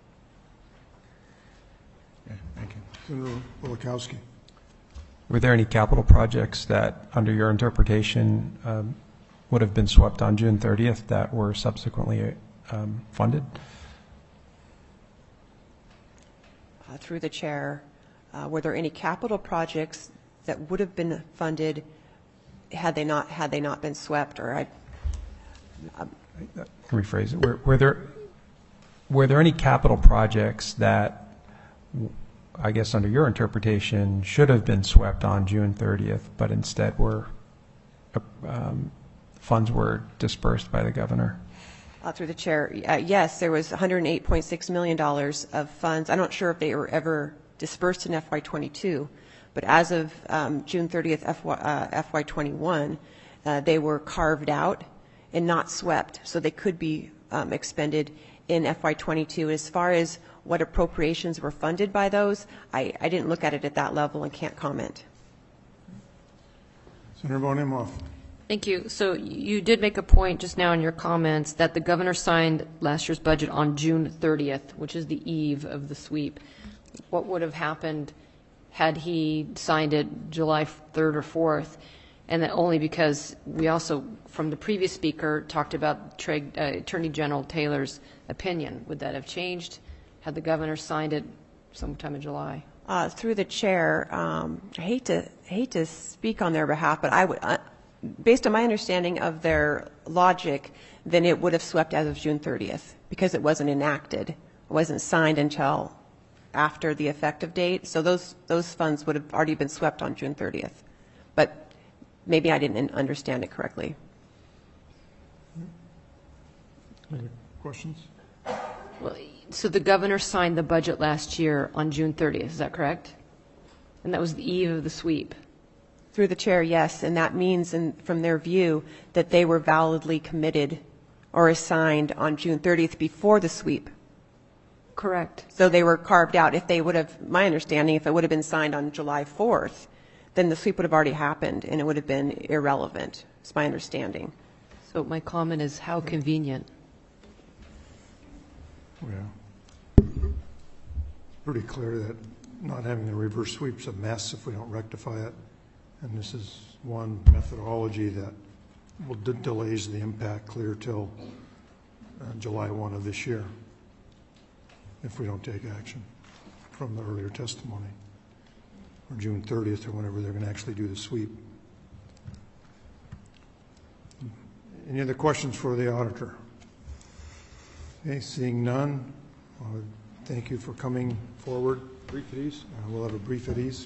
Yeah, thank you. Senator Bulakowski. Were there any capital projects that, under your interpretation, would have been swept on June 30th that were subsequently funded? Through the chair, were there any capital projects that would have been funded had they not been swept? Or rephrase it. Were there any capital projects that, I guess under your interpretation, should have been swept on June 30th, but instead funds were dispersed by the governor? Through the chair, yes, there was $108.6 million of funds. I'm not sure if they were ever dispersed in FY22, but as of June 30th, FY21, they were carved out and not swept, so they could be expended in FY22. As far as what appropriations were funded by those, I didn't look at it at that level and can't comment. Senator Von Imhoff. Thank you. So you did make a point just now in your comments that the governor signed last year's budget on June 30th, which is the eve of the sweep. What would have happened had he signed it July 3rd or 4th? And that only because we also, from the previous speaker, talked about Attorney General Taylor's opinion. Would that have changed had the governor signed it sometime in July? Through the chair, I hate to speak on their behalf, but I would, based on my understanding of their logic, then it would have swept as of June 30th because it wasn't enacted. It wasn't signed until after the effective date. So those funds would have already been swept on June 30th. But maybe I didn't understand it correctly. Any questions? Well, so the governor signed the budget last year on June 30th, is that correct? And that was the eve of the sweep. Through the chair, yes, and that means, from their view, that they were validly committed or assigned on June 30th before the sweep. Correct. So they were carved out. If they would have, my understanding, if it would have been signed on July 4th, then the sweep would have already happened and it would have been irrelevant. It's my understanding. So my comment is how convenient. Yeah. Pretty clear that not having the reverse sweep's a mess if we don't rectify it. And this is one methodology that will delays the impact clear till July 1 of this year if we don't take action from the earlier testimony, or June 30th or whenever they're going to actually do the sweep. Any other questions for the auditor? Okay, seeing none, thank you for coming forward. Brief at ease. We'll have a brief at ease.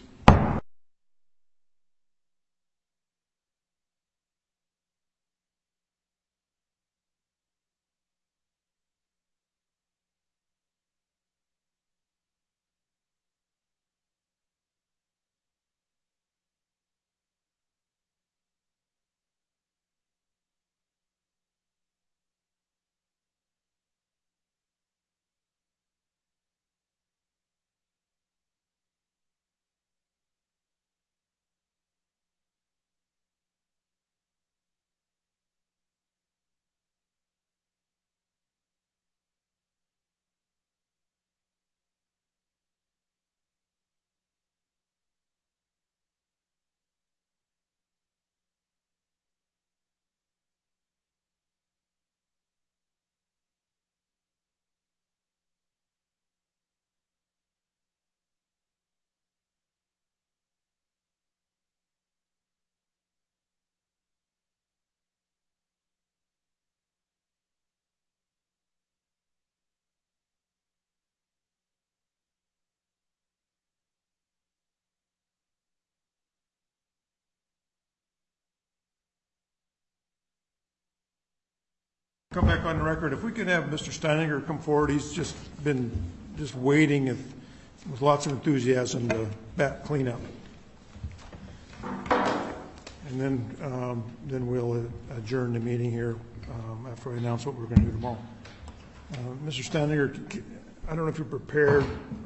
come back on the record. If we could have Mr. Steininger come forward, he's just been waiting with lots of enthusiasm to bat cleanup. And then we'll adjourn the meeting here after we announce what we're going to do tomorrow. Mr. Steininger, I don't know if you're prepared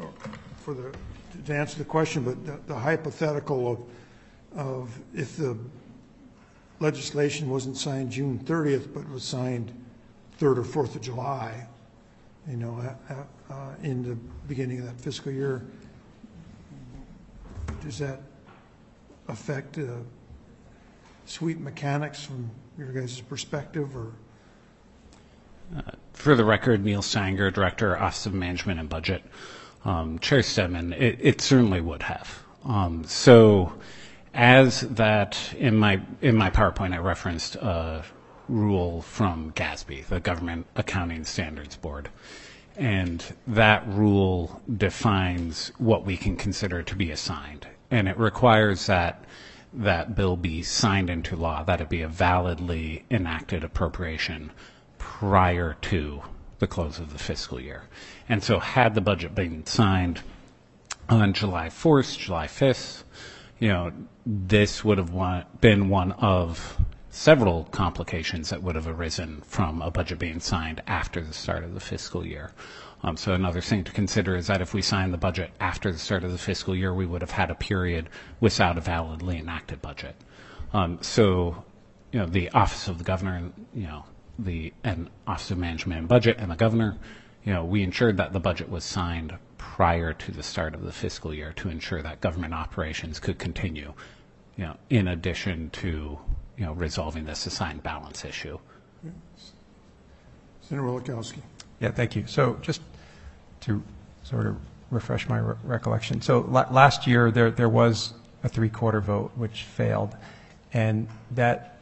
to answer the question, but the hypothetical of if the legislation wasn't signed June 30th, but was signed 3rd or 4th of July, in the beginning of that fiscal year, does that affect sweep mechanics from your guys' perspective, or? For the record, Neil Sanger, Director, Office of Management and Budget. Chair Stedman, it certainly would have. So as that, in my PowerPoint, I referenced a rule from GASB, the Government Accounting Standards Board. And that rule defines what we can consider to be assigned. And it requires that that bill be signed into law, that it be a validly enacted appropriation prior to the close of the fiscal year. And so had the budget been signed on July 4th, July 5th, this would have been one of several complications that would have arisen from a budget being signed after the start of the fiscal year. So another thing to consider is that if we signed the budget after the start of the fiscal year, we would have had a period without a validly enacted budget. So the Office of the Governor, and Office of Management and Budget and the Governor, we ensured that the budget was signed prior to the start of the fiscal year to ensure that government operations could continue, in addition to, resolving this assigned balance issue. Senator Wielechowski. Yeah, thank you. So just to sort of refresh my recollection. So last year there was a 3/4 vote which failed, and that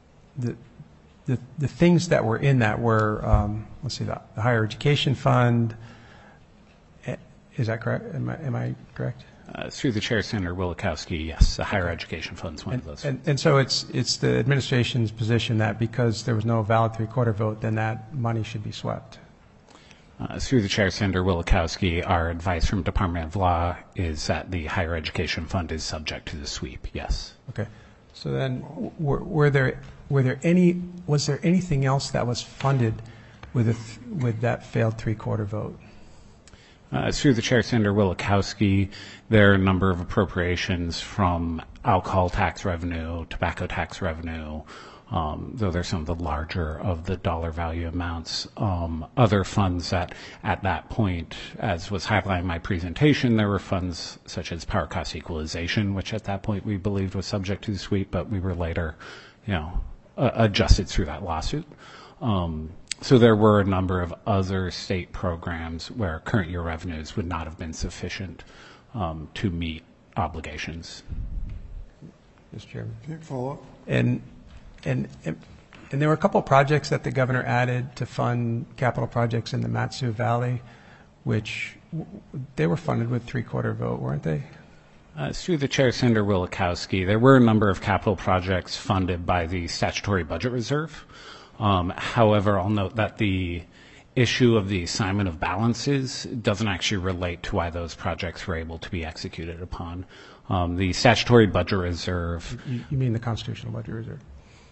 the things that were in that were let's see, the higher education fund. Is that correct? Am I correct? Through the chair, Senator Wielechowski, yes, the higher education fund's one of those. And so it's the administration's position that because there was no valid 3/4 vote, then that money should be swept. Through the chair, Senator Wielechowski, our advice from Department of Law is that the higher education fund is subject to the sweep. Yes. Okay. So then, was there anything else that was funded with that failed 3/4 vote? Through the chair, Senator Wielechowski, there are a number of appropriations from alcohol tax revenue, tobacco tax revenue, though they're some of the larger of the dollar value amounts. Other funds that at that point, as was highlighted in my presentation, there were funds such as power cost equalization, which at that point we believed was subject to the sweep, but we were later, adjusted through that lawsuit. So there were a number of other state programs where current year revenues would not have been sufficient to meet obligations. Mr. Chairman. Can you follow up? And there were a couple of projects that the governor added to fund capital projects in the Mat-Su Valley, which they were funded with 3/4 vote, weren't they? Through the chair, Senator Wielechowski, there were a number of capital projects funded by the statutory budget reserve. However, I'll note that the issue of the assignment of balances doesn't actually relate to why those projects were able to be executed upon. The statutory budget reserve. You mean the constitutional budget reserve?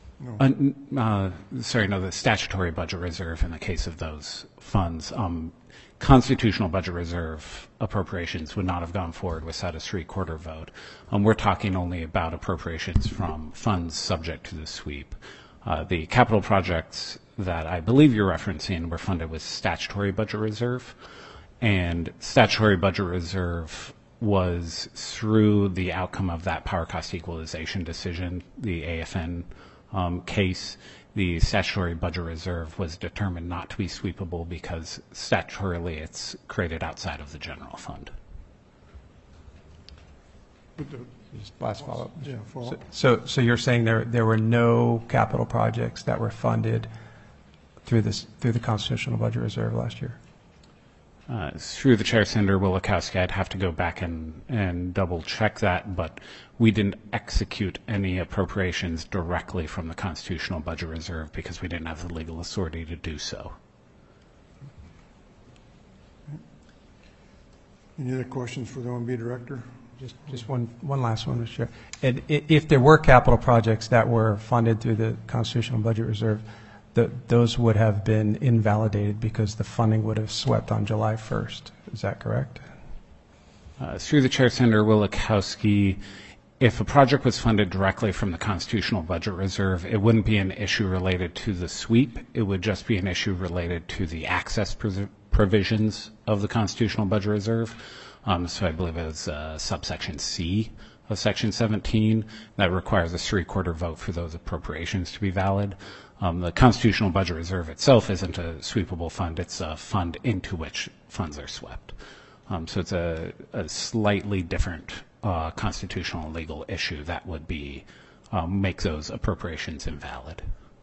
The statutory budget reserve in the case of those funds. Constitutional budget reserve appropriations would not have gone forward without a 3/4 vote. We're talking only about appropriations from funds subject to the sweep. The capital projects that I believe you're referencing were funded with statutory budget reserve, and statutory budget reserve was through the outcome of that power cost equalization decision, the AFN case. The statutory budget reserve was determined not to be sweepable because statutorily it's created outside of the general fund. Just last follow-up. Yeah, follow-up. So you're saying there were no capital projects that were funded through the constitutional budget reserve last year? Through the chair, Senator Wielechowski, I'd have to go back and double check that, but we didn't execute any appropriations directly from the Constitutional Budget Reserve because we didn't have the legal authority to do so. Any other questions for the OMB director? Just one last one, Mr. Chair. And if there were capital projects that were funded through the Constitutional Budget Reserve, those would have been invalidated because the funding would have swept on July 1st. Is that correct? Through the chair, Senator Wielechowski, if a project was funded directly from the Constitutional Budget Reserve, it wouldn't be an issue related to the sweep. It would just be an issue related to the access provisions of the Constitutional Budget Reserve. So I believe it was subsection C of Section 17 that requires a 3/4 vote for those appropriations to be valid. The Constitutional Budget Reserve itself isn't a sweepable fund. It's a fund into which funds are swept. So it's a slightly different constitutional and legal issue that would be make those appropriations invalid.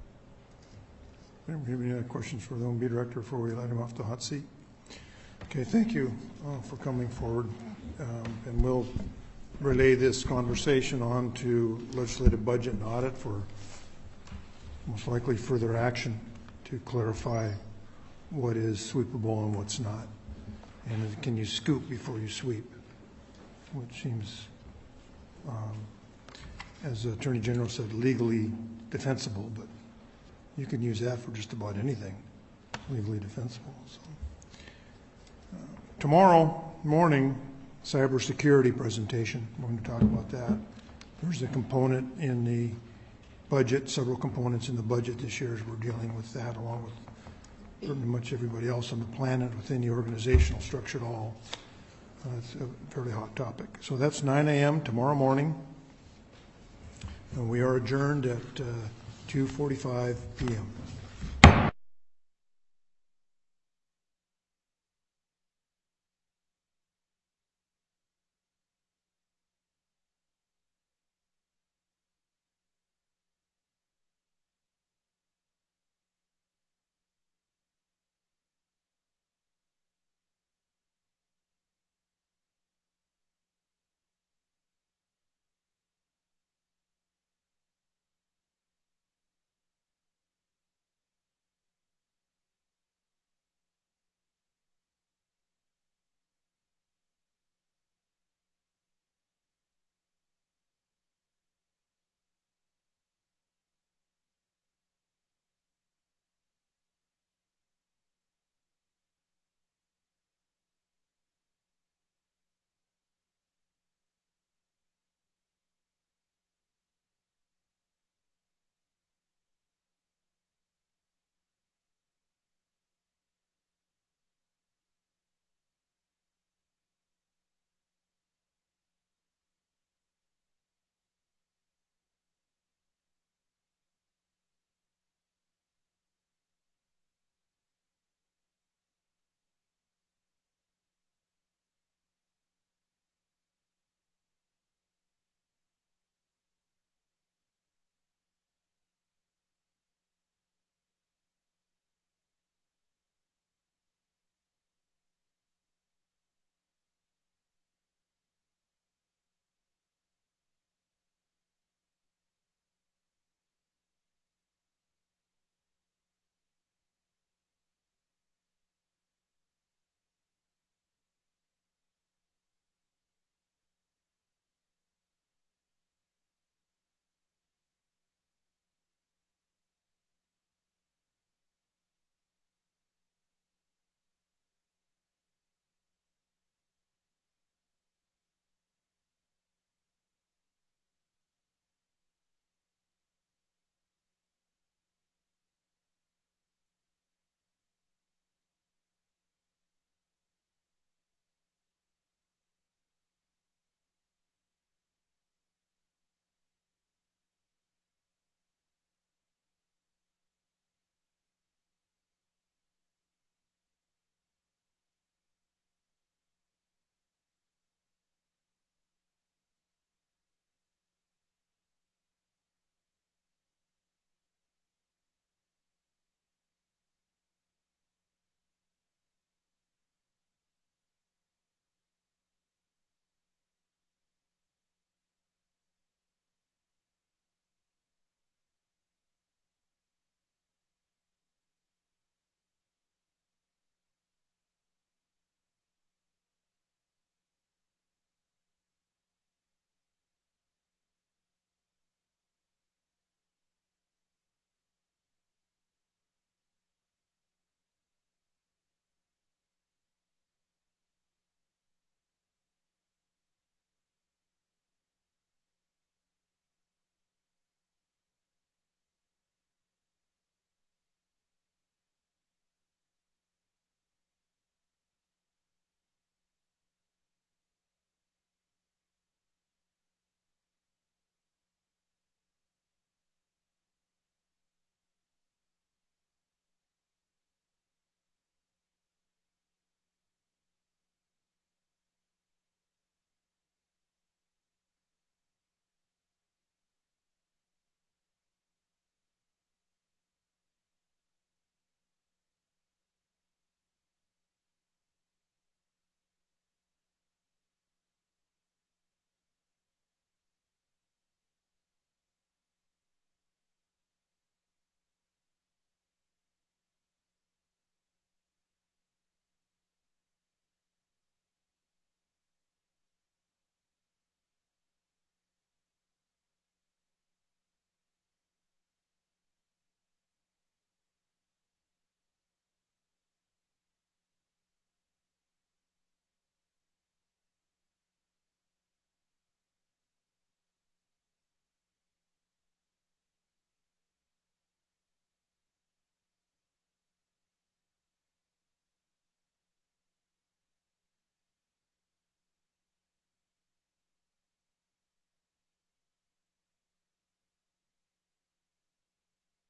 Any other questions for the OMB director before we let him off the hot seat? Okay, thank you for coming forward, and we'll relay this conversation on to legislative budget and audit for most likely further action to clarify what is sweepable and what's not. And can you scoop before you sweep, which seems, as the Attorney General said, legally defensible, but you can use that for just about anything legally defensible. So. Tomorrow morning, cybersecurity presentation. We're going to talk about that. There's a component in the budget, several components in the budget this year as we're dealing with that, along with pretty much everybody else on the planet within the organizational structure at all. It's a fairly hot topic. So that's 9 a.m. tomorrow morning. And we are adjourned at 2:45 p.m.